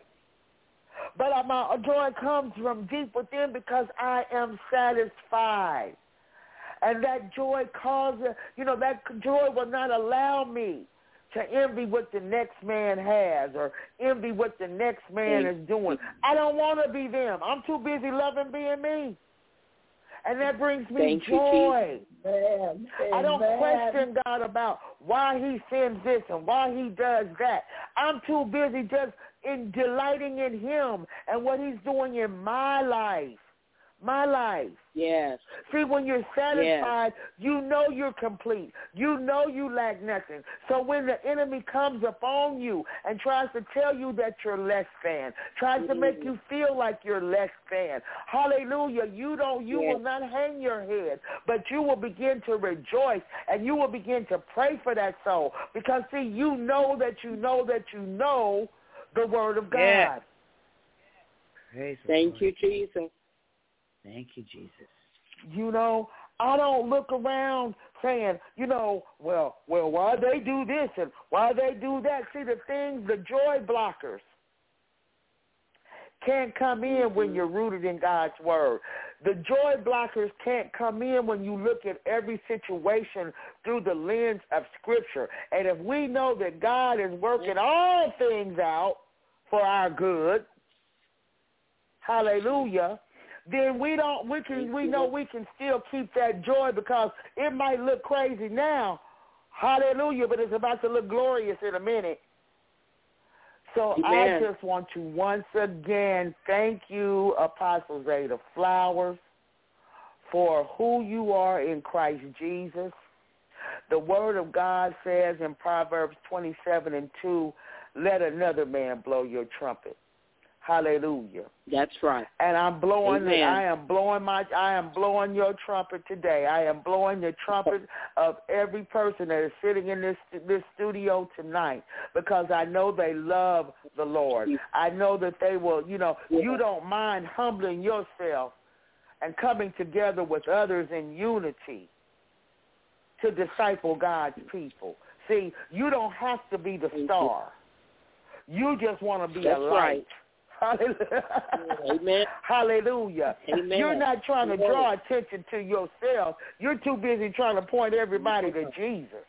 [SPEAKER 3] But my joy comes from deep within because I am satisfied. And that joy that joy will not allow me to envy what the next man has or envy what the next man is doing. I don't want to be them. I'm too busy loving being me. And that brings me joy. I don't question God about why he sends this and why he does that. I'm too busy just delighting in him and what he's doing in my life. My life.
[SPEAKER 4] Yes.
[SPEAKER 3] See, when you're satisfied, you know you're complete. You know you lack nothing. So when the enemy comes upon you and tries to tell you that you're less than, tries to make you feel like you're less than, hallelujah, you will not hang your head, but you will begin to rejoice and you will begin to pray for that soul because, see, you know that you know that you know the word of God.
[SPEAKER 5] Yeah.
[SPEAKER 4] Thank you, Jesus.
[SPEAKER 5] Thank you, Jesus.
[SPEAKER 3] I don't look around saying, well, why they do this and why they do that. See, the joy blockers can't come in when you're rooted in God's word. The joy blockers can't come in when you look at every situation through the lens of Scripture. And if we know that God is working all things out for our good, hallelujah, then we know we can still keep that joy because it might look crazy now, hallelujah, but it's about to look glorious in a minute. So I just want to once again thank you, Apostle Zeta Flowers, for who you are in Christ Jesus. The Word of God says in Proverbs 27:2, let another man blow your trumpet. Hallelujah.
[SPEAKER 4] That's right.
[SPEAKER 3] And I'm blowing
[SPEAKER 4] Amen.
[SPEAKER 3] I am blowing your trumpet today. I am blowing the trumpet of every person that is sitting in this studio tonight, because I know they love the Lord. I know that they will, you don't mind humbling yourself and coming together with others in unity to disciple God's people. See, you don't have to be the star. You just want to be a light.
[SPEAKER 4] Right.
[SPEAKER 3] Hallelujah.
[SPEAKER 4] Amen.
[SPEAKER 3] Hallelujah.
[SPEAKER 4] Amen.
[SPEAKER 3] You're not trying to draw attention to yourself. You're too busy trying to point everybody to Jesus.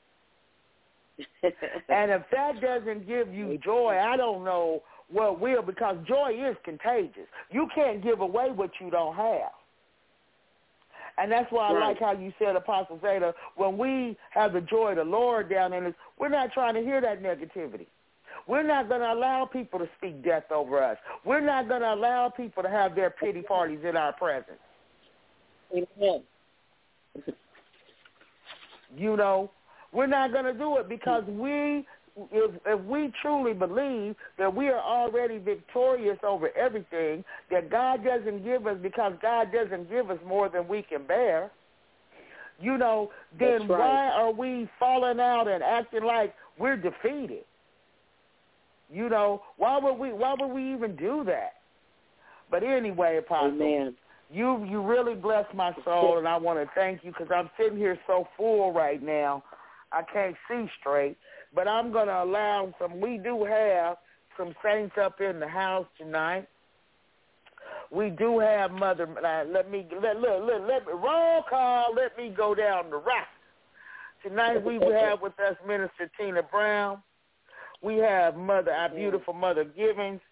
[SPEAKER 3] And if that doesn't give you joy, I don't know what will, because joy is contagious. You can't give away what you don't have. And that's why I like how you said, Apostle Zeta, when we have the joy of the Lord down in us, we're not trying to hear that negativity. We're not going to allow people to speak death over us. We're not going to allow people to have their pity parties in our presence.
[SPEAKER 4] Amen.
[SPEAKER 3] We're not going to do it, because if we truly believe that we are already victorious over everything, that God doesn't give us, because God doesn't give us more than we can bear, then why are we falling out and acting like we're defeated? Why would we even do that? But anyway, Apostle,
[SPEAKER 4] Amen.
[SPEAKER 3] You really blessed my soul, and I want to thank you, because I'm sitting here so full right now, I can't see straight. But I'm going to allow we do have some saints up in the house tonight. We do have Mother, let me roll call, let me go down the roster. Tonight we have with us Minister Tina Brown. We have our beautiful Mother Givens.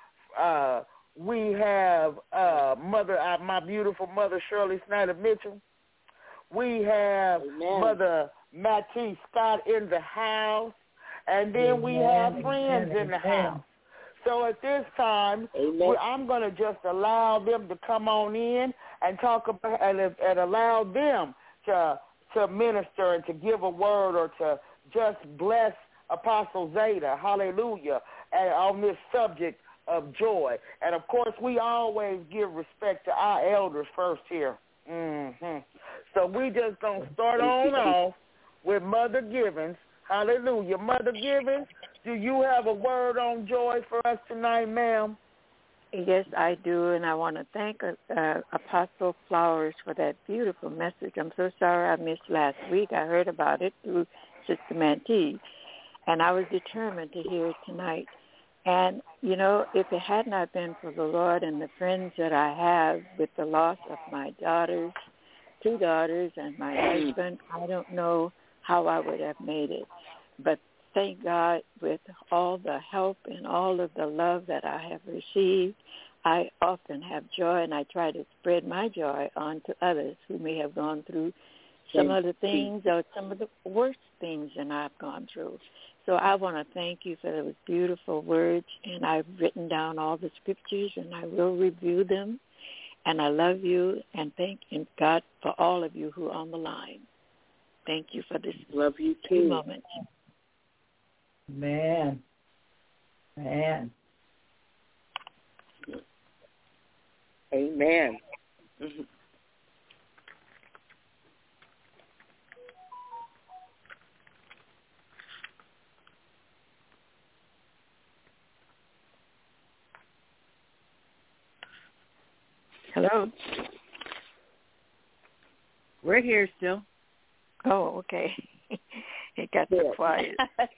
[SPEAKER 3] We have my beautiful Mother Shirley Snyder Mitchell. We have Mother Mattie Scott in the house. And then we have friends in the house. So at this time, I'm going to just allow them to come on in and talk about and allow them to minister and to give a word or to just bless Apostle Zeta, hallelujah, and on this subject of joy. And, of course, we always give respect to our elders first here. So we just going to start on off with Mother Givens. Hallelujah. Mother Givens, do you have a word on joy for us tonight, ma'am?
[SPEAKER 6] Yes, I do, and I want to thank Apostle Flowers for that beautiful message. I'm so sorry I missed last week. I heard about it through Sister Mantee. And I was determined to hear it tonight. And, if it had not been for the Lord and the friends that I have with the loss of my daughters, 2 daughters, and my husband, I don't know how I would have made it. But thank God, with all the help and all of the love that I have received, I often have joy, and I try to spread my joy on to others who may have gone through some of the things or some of the worst things that I've gone through. So I want to thank you for those beautiful words, and I've written down all the scriptures, and I will review them. And I love you, and thank God for all of you who are on the line. Thank you for this
[SPEAKER 4] love you too
[SPEAKER 6] moment.
[SPEAKER 1] Man.
[SPEAKER 4] Amen.
[SPEAKER 6] Hello.
[SPEAKER 5] We're here still.
[SPEAKER 6] Oh, okay. It got so quiet.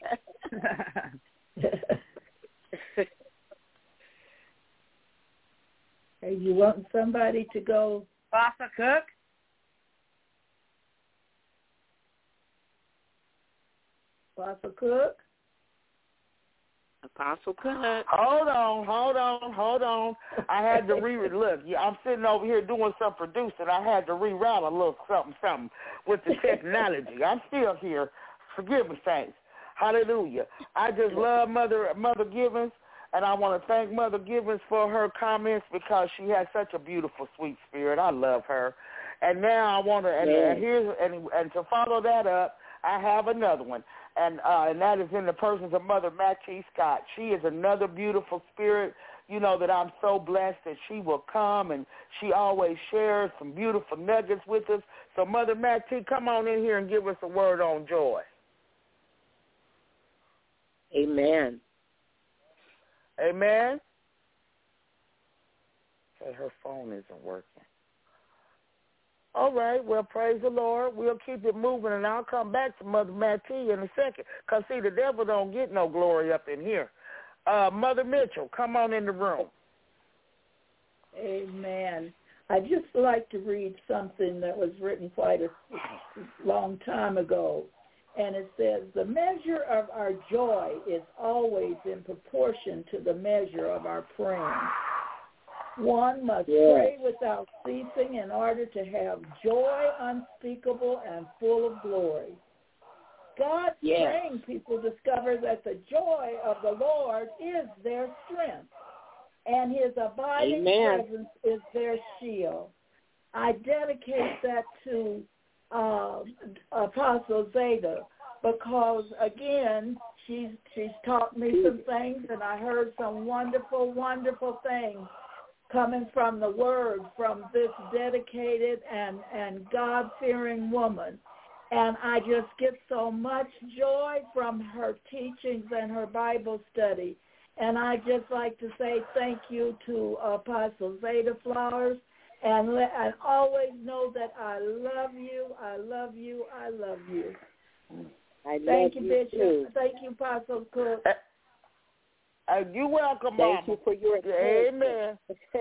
[SPEAKER 1] Hey, you want somebody to go?
[SPEAKER 5] Pasta Cook?
[SPEAKER 1] Apostle Cook?
[SPEAKER 4] Apostle Cook.
[SPEAKER 3] Hold on. I had to look, I'm sitting over here doing some producing. I had to reroute a little something with the technology. I'm still here. Forgive me, saints. Hallelujah. I just love Mother Givens, And I want to thank Mother Givens for her comments because she has such a beautiful, sweet spirit. I love her. And now I want to, and to follow that up, I have another one. And that is in the persons of Mother Mattie Scott. She is another beautiful spirit, that I'm so blessed that she will come, and she always shares some beautiful nuggets with us. So, Mother Mattie, come on in here and give us a word on joy.
[SPEAKER 4] Amen.
[SPEAKER 3] Amen. Okay, her phone isn't working. All right, well, praise the Lord. We'll keep it moving, and I'll come back to Mother Mattie in a second. Because, see, the devil don't get no glory up in here. Mother Mitchell, come on in the room.
[SPEAKER 1] Amen. I'd just like to read something that was written quite a long time ago. And it says, the measure of our joy is always in proportion to the measure of our praying. One must pray without ceasing in order to have joy unspeakable and full of glory. God's praying people discover that the joy of the Lord is their strength, and his abiding presence is their shield. I dedicate that to Apostle Zeta because, again, she's taught me some things, and I heard some wonderful, wonderful things coming from the Word from this dedicated and God-fearing woman. And I just get so much joy from her teachings and her Bible study. And I just like to say thank you to Apostle Zeta Flowers. And always know that I love you, I love you, I love you. Thank you, Bishop.
[SPEAKER 4] Too.
[SPEAKER 1] Thank you, Apostle Cook.
[SPEAKER 3] You're welcome, Mama.
[SPEAKER 4] Thank you for your
[SPEAKER 3] Amen.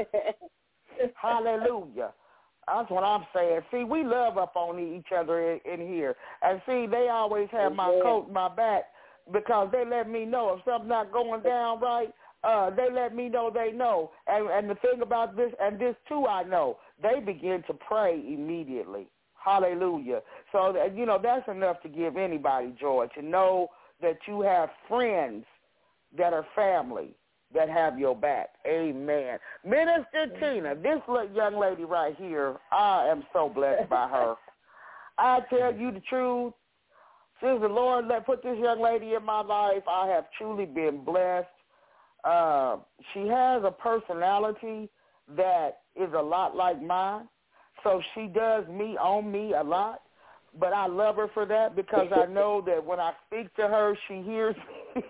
[SPEAKER 3] Hallelujah. That's what I'm saying. See, we love up on each other in here. And see, they always have my coat, my back, because they let me know if something's not going down right. They let me know they know. And the thing about this, and this too I know, they begin to pray immediately. Hallelujah. So, that's enough to give anybody joy, to know that you have friends that are family that have your back. Amen. Minister Tina, this young lady right here, I am so blessed by her. I tell you the truth, since the Lord put this young lady in my life, I have truly been blessed. She has a personality that is a lot like mine, so she does on me a lot. But I love her for that because I know that when I speak to her, she hears me.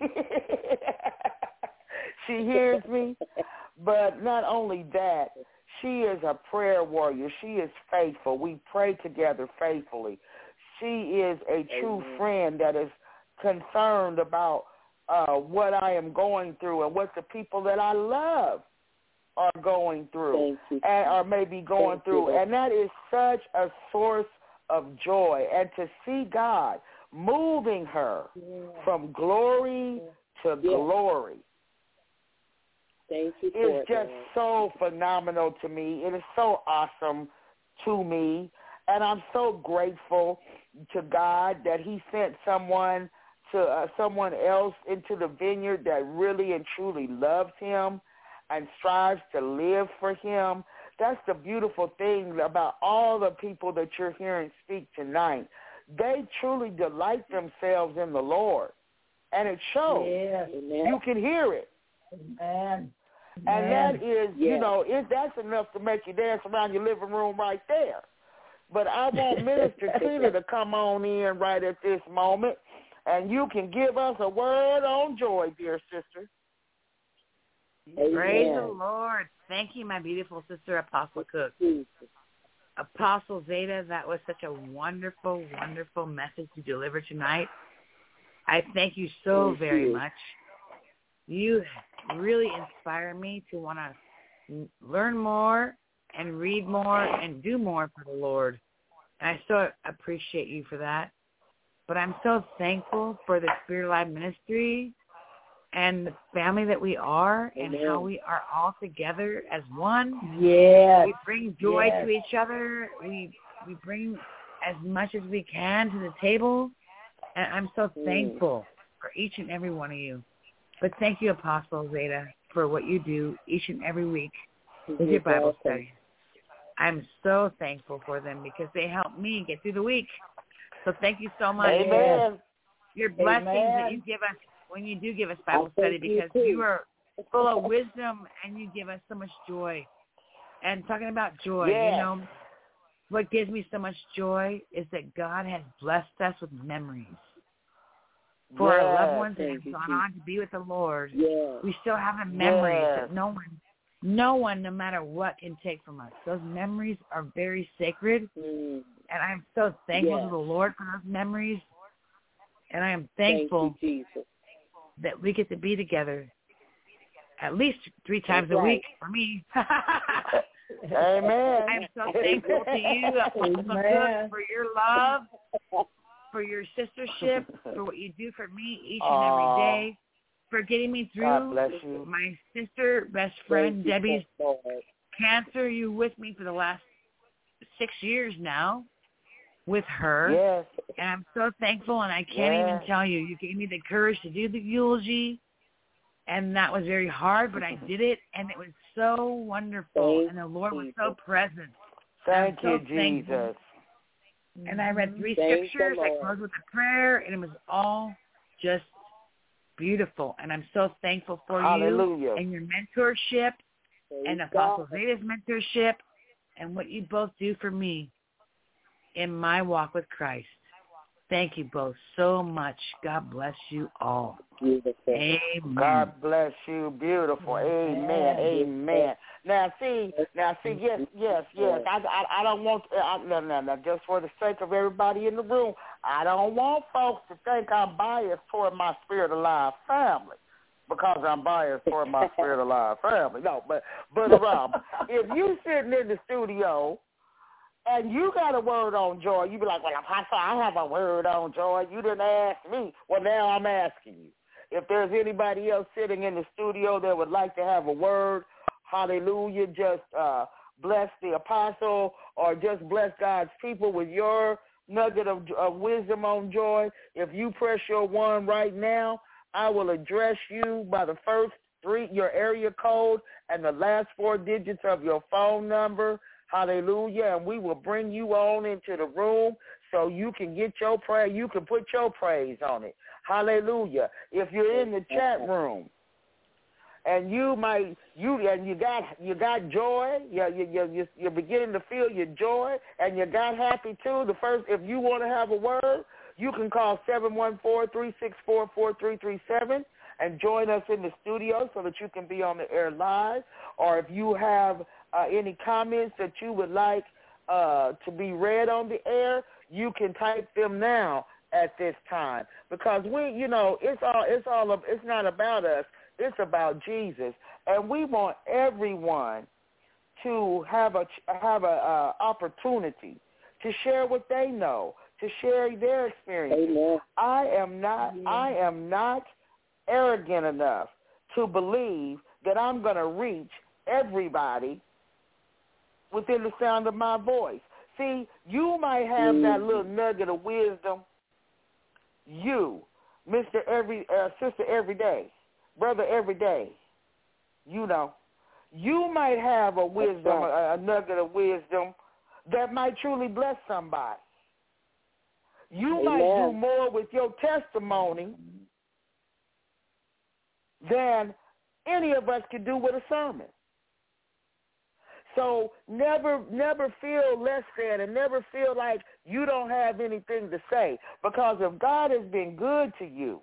[SPEAKER 3] She hears me. But not only that, she is a prayer warrior. She is faithful. We pray together faithfully. She is a true friend that is concerned about what I am going through and what the people that I love are going through or maybe going through. And that is such a source of joy. And to see God moving her from glory to glory.
[SPEAKER 4] Thank you for
[SPEAKER 3] it's just so phenomenal to me. It is so awesome to me. And I'm so grateful to God that he sent someone else into the vineyard that really and truly loves him and strives to live for him. That's the beautiful thing about all the people that you're hearing speak tonight. They truly delight themselves in the Lord, and it shows.
[SPEAKER 1] Yes.
[SPEAKER 3] You can hear it.
[SPEAKER 1] Amen.
[SPEAKER 3] And that is, that's enough to make you dance around your living room right there. But I want Minister Tina to come on in right at this moment, and you can give us a word on joy, dear sister.
[SPEAKER 5] Amen. Praise the Lord. Thank you, my beautiful sister, Apostle Cook. Apostle Zeta, that was such a wonderful, wonderful message to deliver tonight. I thank you so very much. You really inspire me to want to learn more and read more and do more for the Lord. And I so appreciate you for that. But I'm so thankful for the Spirit Alive Ministry and the family that we are and how we are all together as one.
[SPEAKER 1] Yes.
[SPEAKER 5] We bring joy to each other. We bring as much as we can to the table. And I'm so thankful for each and every one of you. But thank you, Apostle Zeta, for what you do each and every week with your Bible studies. I'm so thankful for them because they help me get through the week. So thank you so much.
[SPEAKER 3] Amen.
[SPEAKER 5] Your blessings that you give us when you do give us Bible study, because you are full of wisdom and you give us so much joy. And talking about joy, you know, what gives me so much joy is that God has blessed us with memories. For our loved ones that have gone on to be with the Lord, we still have the memories that no one, no matter what, can take from us. Those memories are very sacred, and I'm so thankful to the Lord for those memories, and I am thankful that we get to be together at least 3 times a week for me.
[SPEAKER 3] Amen.
[SPEAKER 5] I'm so thankful to you, Apostle Cook, for your love, for your sistership, for what you do for me each and every day, for getting me through my sister, best friend, Debbie's cancer. You with me for the last 6 years now with her.
[SPEAKER 3] Yes.
[SPEAKER 5] And I'm so thankful, and I can't even tell you. You gave me the courage to do the eulogy, and that was very hard, but I did it, and it was so wonderful, and the Lord was so present.
[SPEAKER 3] Thank you,
[SPEAKER 5] thankful.
[SPEAKER 3] Jesus.
[SPEAKER 5] And I read 3 scriptures. I closed with a prayer, and it was all just beautiful. And I'm so thankful for you and your mentorship and Apostle Zeta's mentorship and what you both do for me in my walk with Christ. Thank you both so much. God bless you all.
[SPEAKER 4] Beautiful.
[SPEAKER 5] Amen.
[SPEAKER 3] God bless you. Beautiful. Amen. Amen. Now see, yes. I don't want, no. Just for the sake of everybody in the room, I don't want folks to think I'm biased toward my Spirit Alive family, because I'm biased toward my Spirit Alive family. No, but Rob, if you sitting in the studio and you got a word on joy, you be like, well, Apostle, I have a word on joy. You didn't ask me. Well, now I'm asking you. If there's anybody else sitting in the studio that would like to have a word, hallelujah, just bless the apostle or just bless God's people with your nugget of wisdom on joy, if you press your 1 right now, I will address you by the first 3, your area code, and the last 4 digits of your phone number. Hallelujah. And we will bring you on into the room so you can get your prayer. You can put your praise on it. Hallelujah. If you're in the chat room and you got joy, you're beginning to feel your joy, and you got happy too. If you want to have a word, you can call 714-364-4337 and join us in the studio so that you can be on the air live. Or if you have any comments that you would like to be read on the air, you can type them now at this time, because it's not about us, it's about Jesus, and we want everyone to have a opportunity to share what they know, to share their experience.
[SPEAKER 4] Amen.
[SPEAKER 3] I am not arrogant enough to believe that I'm going to reach everybody within the sound of my voice. See, you might have that little nugget of wisdom. You, Sister Everyday, Brother Everyday, you might have a wisdom, a nugget of wisdom that might truly bless somebody. You might do more with your testimony than any of us could do with a sermon. So never feel less than, and never feel like you don't have anything to say, because if God has been good to you,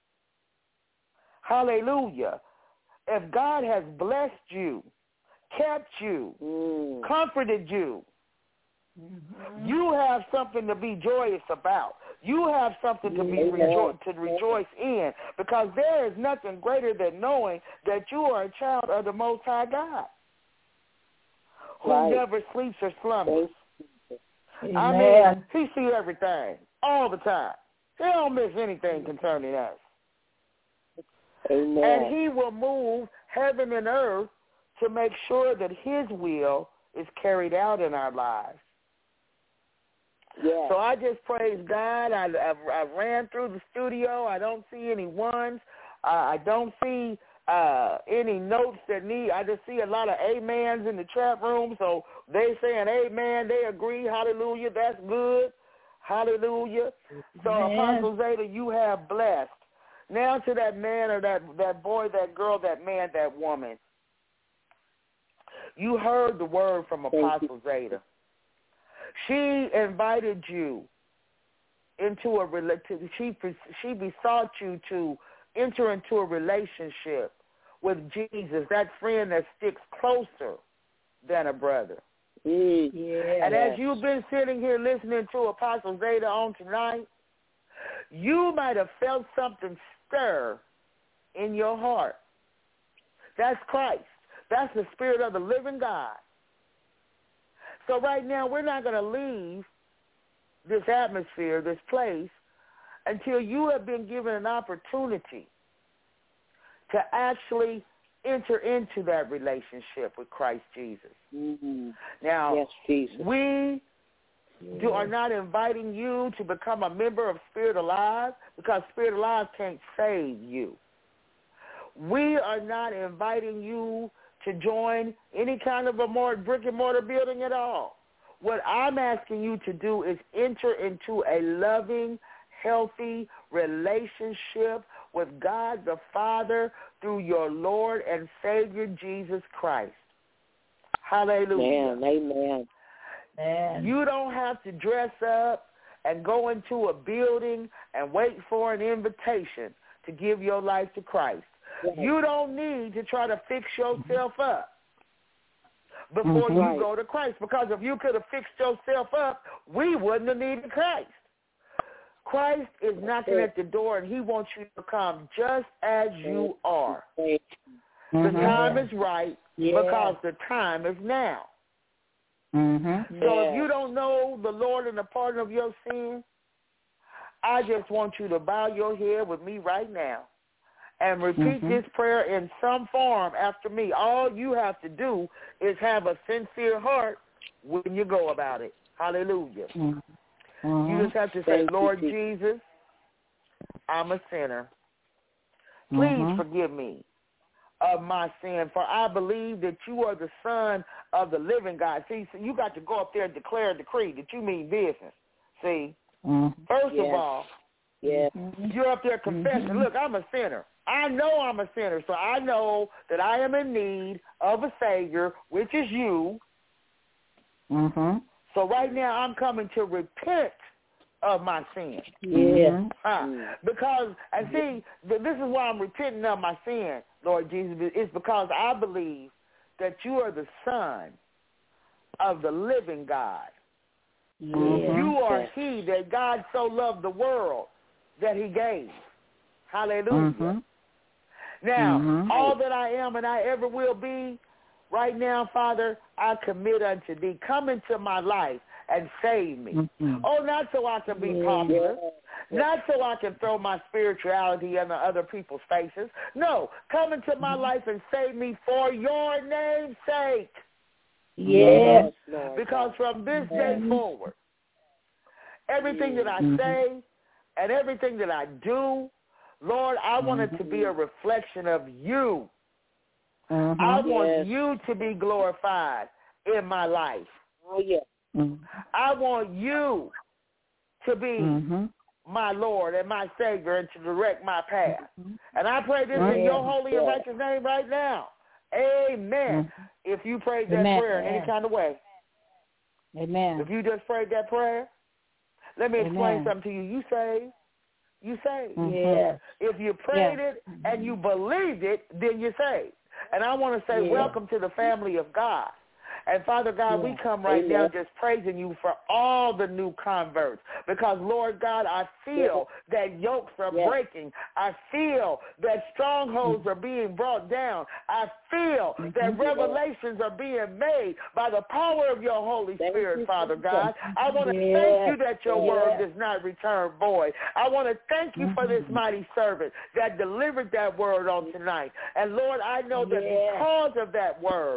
[SPEAKER 3] hallelujah, if God has blessed you, kept you, comforted you, you have something to be joyous about. You have something to be rejoice in, because there is nothing greater than knowing that you are a child of the Most High God, who never sleeps or slumbers.
[SPEAKER 1] Amen.
[SPEAKER 3] I mean, he sees everything all the time. He don't miss anything concerning us.
[SPEAKER 4] Amen.
[SPEAKER 3] And he will move heaven and earth to make sure that his will is carried out in our lives.
[SPEAKER 4] Yeah.
[SPEAKER 3] So I just praise God. I ran through the studio. I don't see any ones. I don't see any notes that need. I just see a lot of amens in the chat room. So they saying amen. They agree. Hallelujah. That's good. Hallelujah. So Apostle Zeta, you have blessed. Now to that man or that boy, that girl, that man, that woman. You heard the word from Apostle Zeta. She invited you into a relationship. She besought you to enter into a relationship with Jesus, that friend that sticks closer than a brother. And as you've been sitting here listening to Apostle Zeta on tonight, you might have felt something stir in your heart. That's Christ. That's the Spirit of the living God. So right now, we're not going to leave this atmosphere, this place, until you have been given an opportunity to actually enter into that relationship with Christ Jesus. Now,
[SPEAKER 4] yes, Jesus.
[SPEAKER 3] We are not inviting you to become a member of Spirit Alive, because Spirit Alive can't save you. We are not inviting you to join any kind of a brick-and-mortar building at all. What I'm asking you to do is enter into a loving, healthy relationship with God the Father through your Lord and Savior Jesus Christ. Hallelujah.
[SPEAKER 4] Amen.
[SPEAKER 3] You don't have to dress up and go into a building and wait for an invitation to give your life to Christ. You don't need to try to fix yourself up before you go to Christ, because if you could have fixed yourself up, we wouldn't have needed Christ. Christ is knocking at the door, and he wants you to come just as you are. The time is right because the time is now. So if you don't know the Lord and the pardon of your sin, I just want you to bow your head with me right now and repeat this prayer in some form after me. All you have to do is have a sincere heart when you go about it. Hallelujah. You just have to say, Lord Jesus, I'm a sinner. Please forgive me of my sin, for I believe that you are the Son of the living God. See, so you got to go up there and declare a decree that you mean business. See, first of all, you're up there confessing, look, I'm a sinner. I know I'm a sinner, so I know that I am in need of a Savior, which is you. So right now I'm coming to repent of my sin. Because, and see, this is why I'm repenting of my sin, Lord Jesus. It's because I believe that you are the Son of the living God. You are he that God so loved the world that he gave. Hallelujah. Now, all that I am and I ever will be, right now, Father, I commit unto thee. Come into my life and save me. Oh, not so I can be popular. Not so I can throw my spirituality in other people's faces. No, come into my life and save me for your name's sake.
[SPEAKER 1] Yes.
[SPEAKER 3] Because from this day forward, everything that I say and everything that I do, Lord, I want it to be a reflection of you. I want you to be glorified in my life. I want you to be my Lord and my Savior and to direct my path. And I pray this in your holy and righteous name right now. Amen. If you prayed that prayer in any kind of way. If you just prayed that prayer, let me explain something to you. You saved. You saved. If you prayed it and you believed it, then you're saved. And I want to say welcome to the family of God. And, Father God, we come right now just praising you for all the new converts. Because, Lord God, I feel that yokes are breaking. I feel that strongholds are being brought down. I feel that revelations are being made by the power of your Holy Spirit, Father God. I want to thank you that your word does not return void. I want to thank you for this mighty servant that delivered that word on tonight. And, Lord, I know that because of that word,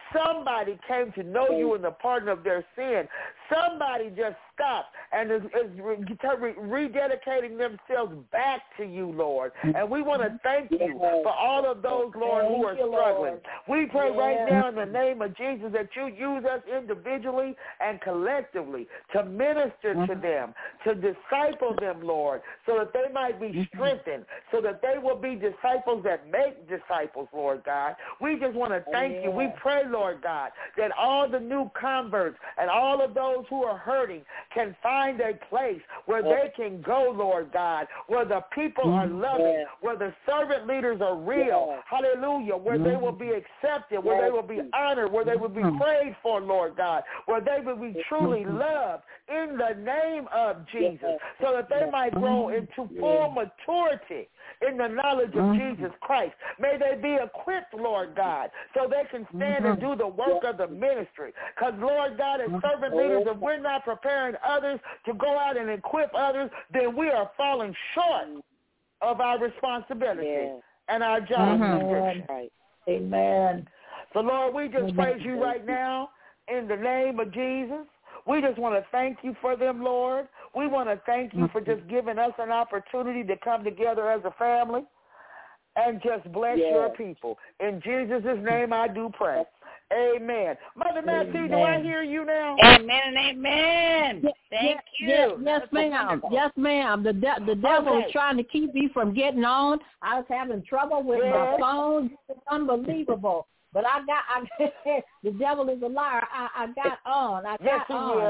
[SPEAKER 3] somebody came to know you in the pardon of their sin. Somebody just stopped and is rededicating themselves back to you, Lord. And we want to thank you for all of those, Lord, who are struggling. We pray right now in the name of Jesus that you use us individually and collectively to minister to them, to disciple them, Lord, so that they might be strengthened, so that they will be disciples that make disciples, Lord God. We just want to thank you. We pray, Lord God, that all the new converts and all of those who are hurting can find a place where they can go, Lord God, where the people are loving, where the servant leaders are real, hallelujah, where they will be accepted, where they will be honored, where they will be prayed for, Lord God, where they will be truly loved in the name of Jesus, so that they might grow into full maturity in the knowledge of Jesus Christ. May they be equipped, Lord God, so they can stand and do the work of the ministry. Because, Lord God, as servant leaders, if we're not preparing others to go out and equip others, then we are falling short of our responsibility and our job description.
[SPEAKER 1] Amen.
[SPEAKER 3] So, Lord, we just praise you right now in the name of Jesus. We just want to thank you for them, Lord. We want to thank you for just giving us an opportunity to come together as a family and just bless your people. In Jesus' name I do pray. Amen. Mother Matthew, do I hear you now?
[SPEAKER 5] Amen and amen. Thank you.
[SPEAKER 7] Yes, ma'am. Yes, ma'am. The devil is trying to keep me from getting on. I was having trouble with my phone. It's unbelievable. But the devil is a liar. I got on.
[SPEAKER 3] Yes,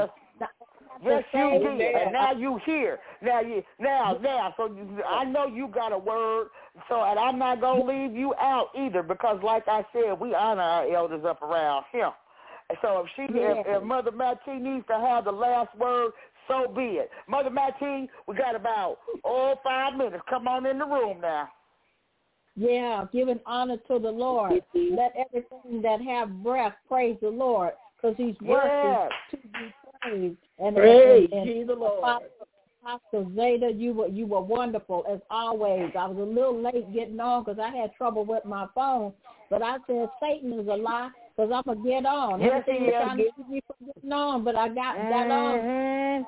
[SPEAKER 3] you did. And now you here. Now. So I know you got a word. So, and I'm not going to leave you out either, because like I said, we honor our elders up around here. So if Mother Mattie needs to have the last word, so be it. Mother Mattie, we got about 5 minutes. Come on in the room now.
[SPEAKER 7] Yeah, giving honor to the Lord. Let everything that have breath praise the Lord, because he's worthy to be praised. And
[SPEAKER 1] praise the Lord.
[SPEAKER 7] Apostle Zeta, you were wonderful as always. I was a little late getting on because I had trouble with my phone, but I said Satan is a lie, because I'm gonna get on. Everything was trying to keep me from getting on, but I got on.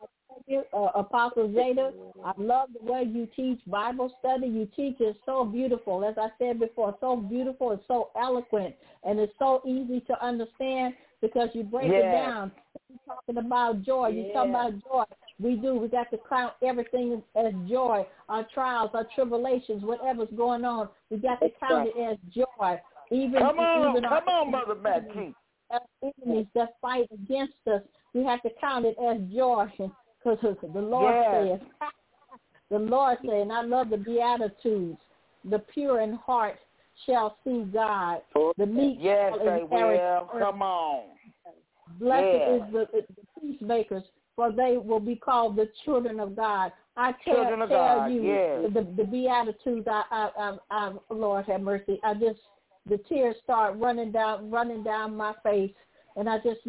[SPEAKER 7] Apostle Zeta, I love the way you teach Bible study. You teach it so beautiful. As I said before, so beautiful, it's so eloquent, and it's so easy to understand because you break it down. You're talking about joy. You're talking about joy. We got to count everything as joy. Our trials, our tribulations, whatever's going on, we got to count it as joy.
[SPEAKER 3] Come on, Mother Mattie.
[SPEAKER 7] Enemies that fight against us, we have to count it as joy. Because the Lord said, and I love the Beatitudes, the pure in heart shall see God. The meek shall inherit.
[SPEAKER 3] Come on.
[SPEAKER 7] Blessed is the peacemakers, for they will be called the children of God. I tell you, the Beatitudes, I Lord have mercy. The tears start running down my face, and I just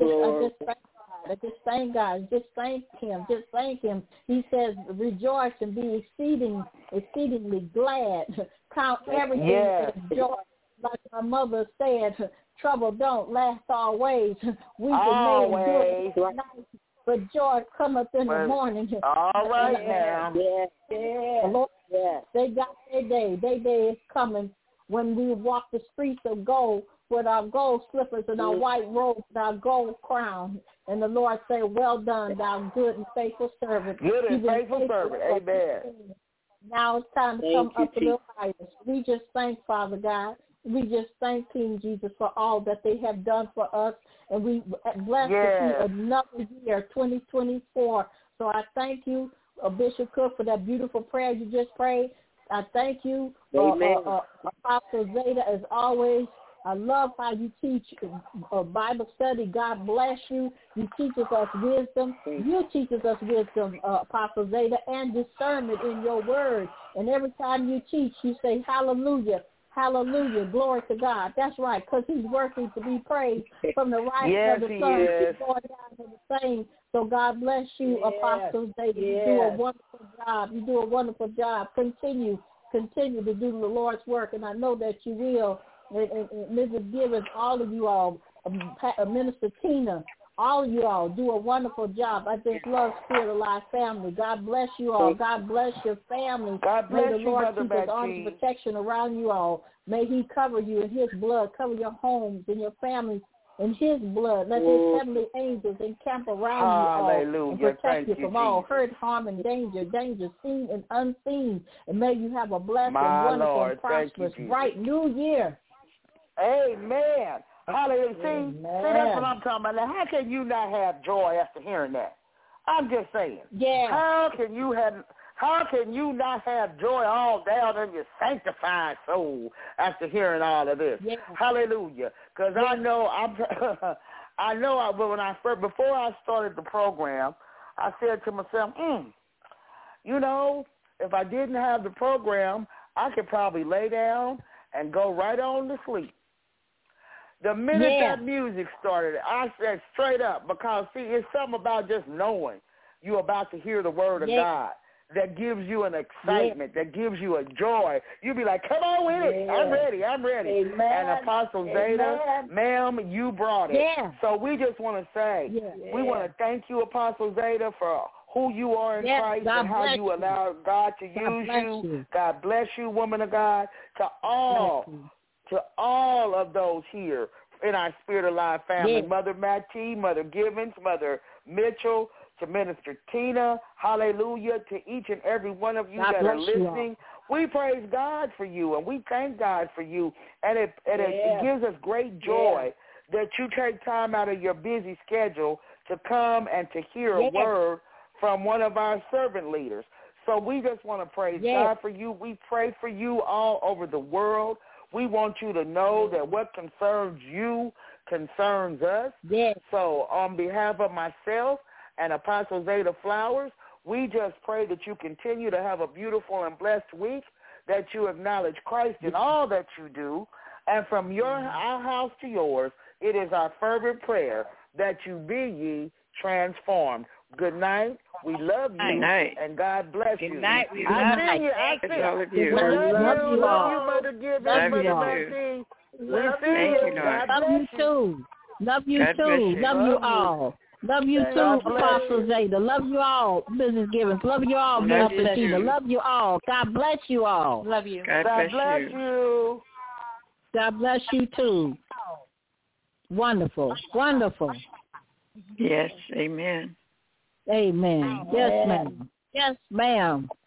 [SPEAKER 7] thank God. Just thank him. Just thank him. He says, rejoice and be exceedingly glad. Count everything as joy. Like my mother said, trouble don't last always. We can make good night, but joy cometh in the morning.
[SPEAKER 3] All right now.
[SPEAKER 7] Lord, they got their day. Their day is coming when we walk the streets of gold with our gold slippers and our white robes and our gold crown. And the Lord say, well done, thou good and faithful servant.
[SPEAKER 3] Good and faithful servant. Amen.
[SPEAKER 7] Now it's time to come up a little higher. We just thank Father God. We just thank King Jesus for all that they have done for us. And we bless to see another year, 2024. So I thank you, Bishop Cook, for that beautiful prayer you just prayed. I thank you, Apostle Zeta, as always. I love how you teach Bible study. God bless you. You teach us wisdom. You teach us wisdom, Apostle Zeta, and discernment in your word. And every time you teach, you say, hallelujah, hallelujah, glory to God. That's right, because he's worthy to be praised from the right of the sun to going down to the same. So God bless you, Apostle Zeta. You do a wonderful job. You do a wonderful job. Continue to do the Lord's work, and I know that you will. and Mrs. Givens, all of you all, Minister Tina, all of you all do a wonderful job. I just love Spirit of Life family. God bless you all. God bless your family.
[SPEAKER 3] God bless
[SPEAKER 7] May the Lord
[SPEAKER 3] you,
[SPEAKER 7] keep His arms of protection around you all. May He cover you in His blood, cover your homes and your families in His blood. Let His heavenly angels encamp around you all and protect you from all hurt, harm, and danger seen and unseen. And may you have a blessed and wonderful and prosperous, bright new year.
[SPEAKER 3] Amen. Hallelujah. See, that's what I'm talking about. Now, how can you not have joy after hearing that? I'm just saying.
[SPEAKER 7] Yeah.
[SPEAKER 3] How can you not have joy all down in your sanctified soul after hearing all of this?
[SPEAKER 7] Yeah.
[SPEAKER 3] Hallelujah. Because I know before I started the program, I said to myself, if I didn't have the program, I could probably lay down and go right on to sleep. The minute that music started, I said straight up, because, see, it's something about just knowing you're about to hear the word of God that gives you an excitement, that gives you a joy. You be like, come on with it. I'm ready.
[SPEAKER 1] Amen.
[SPEAKER 3] And Apostle Zeta, ma'am, you brought it.
[SPEAKER 7] Yeah.
[SPEAKER 3] So we just want to say, we want to thank you, Apostle Zeta, for who you are in Christ and how you allow God to use you. God bless you, woman of God, to all of those here in our Spirit Alive family, Mother Mattie, Mother Givens, Mother Mitchell, to Minister Tina, hallelujah, to each and every one of you that are listening. We praise God for you, and we thank God for you, and it gives us great joy that you take time out of your busy schedule to come and to hear a word from one of our servant leaders. So we just want to praise God for you. We pray for you all over the world. We want you to know that what concerns you concerns us. So on behalf of myself and Apostle Zeta Flowers, we just pray that you continue to have a beautiful and blessed week, that you acknowledge Christ in all that you do, and from our house to yours, it is our fervent prayer that you be ye transformed. Good night. We love you.
[SPEAKER 6] Good night.
[SPEAKER 3] And God bless you.
[SPEAKER 5] Good night. We
[SPEAKER 3] I
[SPEAKER 5] love
[SPEAKER 3] see you. I see you.
[SPEAKER 7] Love you all.
[SPEAKER 3] Mother Givens, Mother Mattie. We see you.
[SPEAKER 7] Love you too. Love you too. Love you all. Love you too, Apostle Zeta. Love you all, Mrs. Givens. Love you all, Minister Tina. Love you all. God bless you all.
[SPEAKER 5] Love you.
[SPEAKER 3] God bless you.
[SPEAKER 7] God bless you too. Wonderful. Wonderful.
[SPEAKER 6] Yes, amen.
[SPEAKER 7] Amen. Yes, ma'am. Yes, ma'am.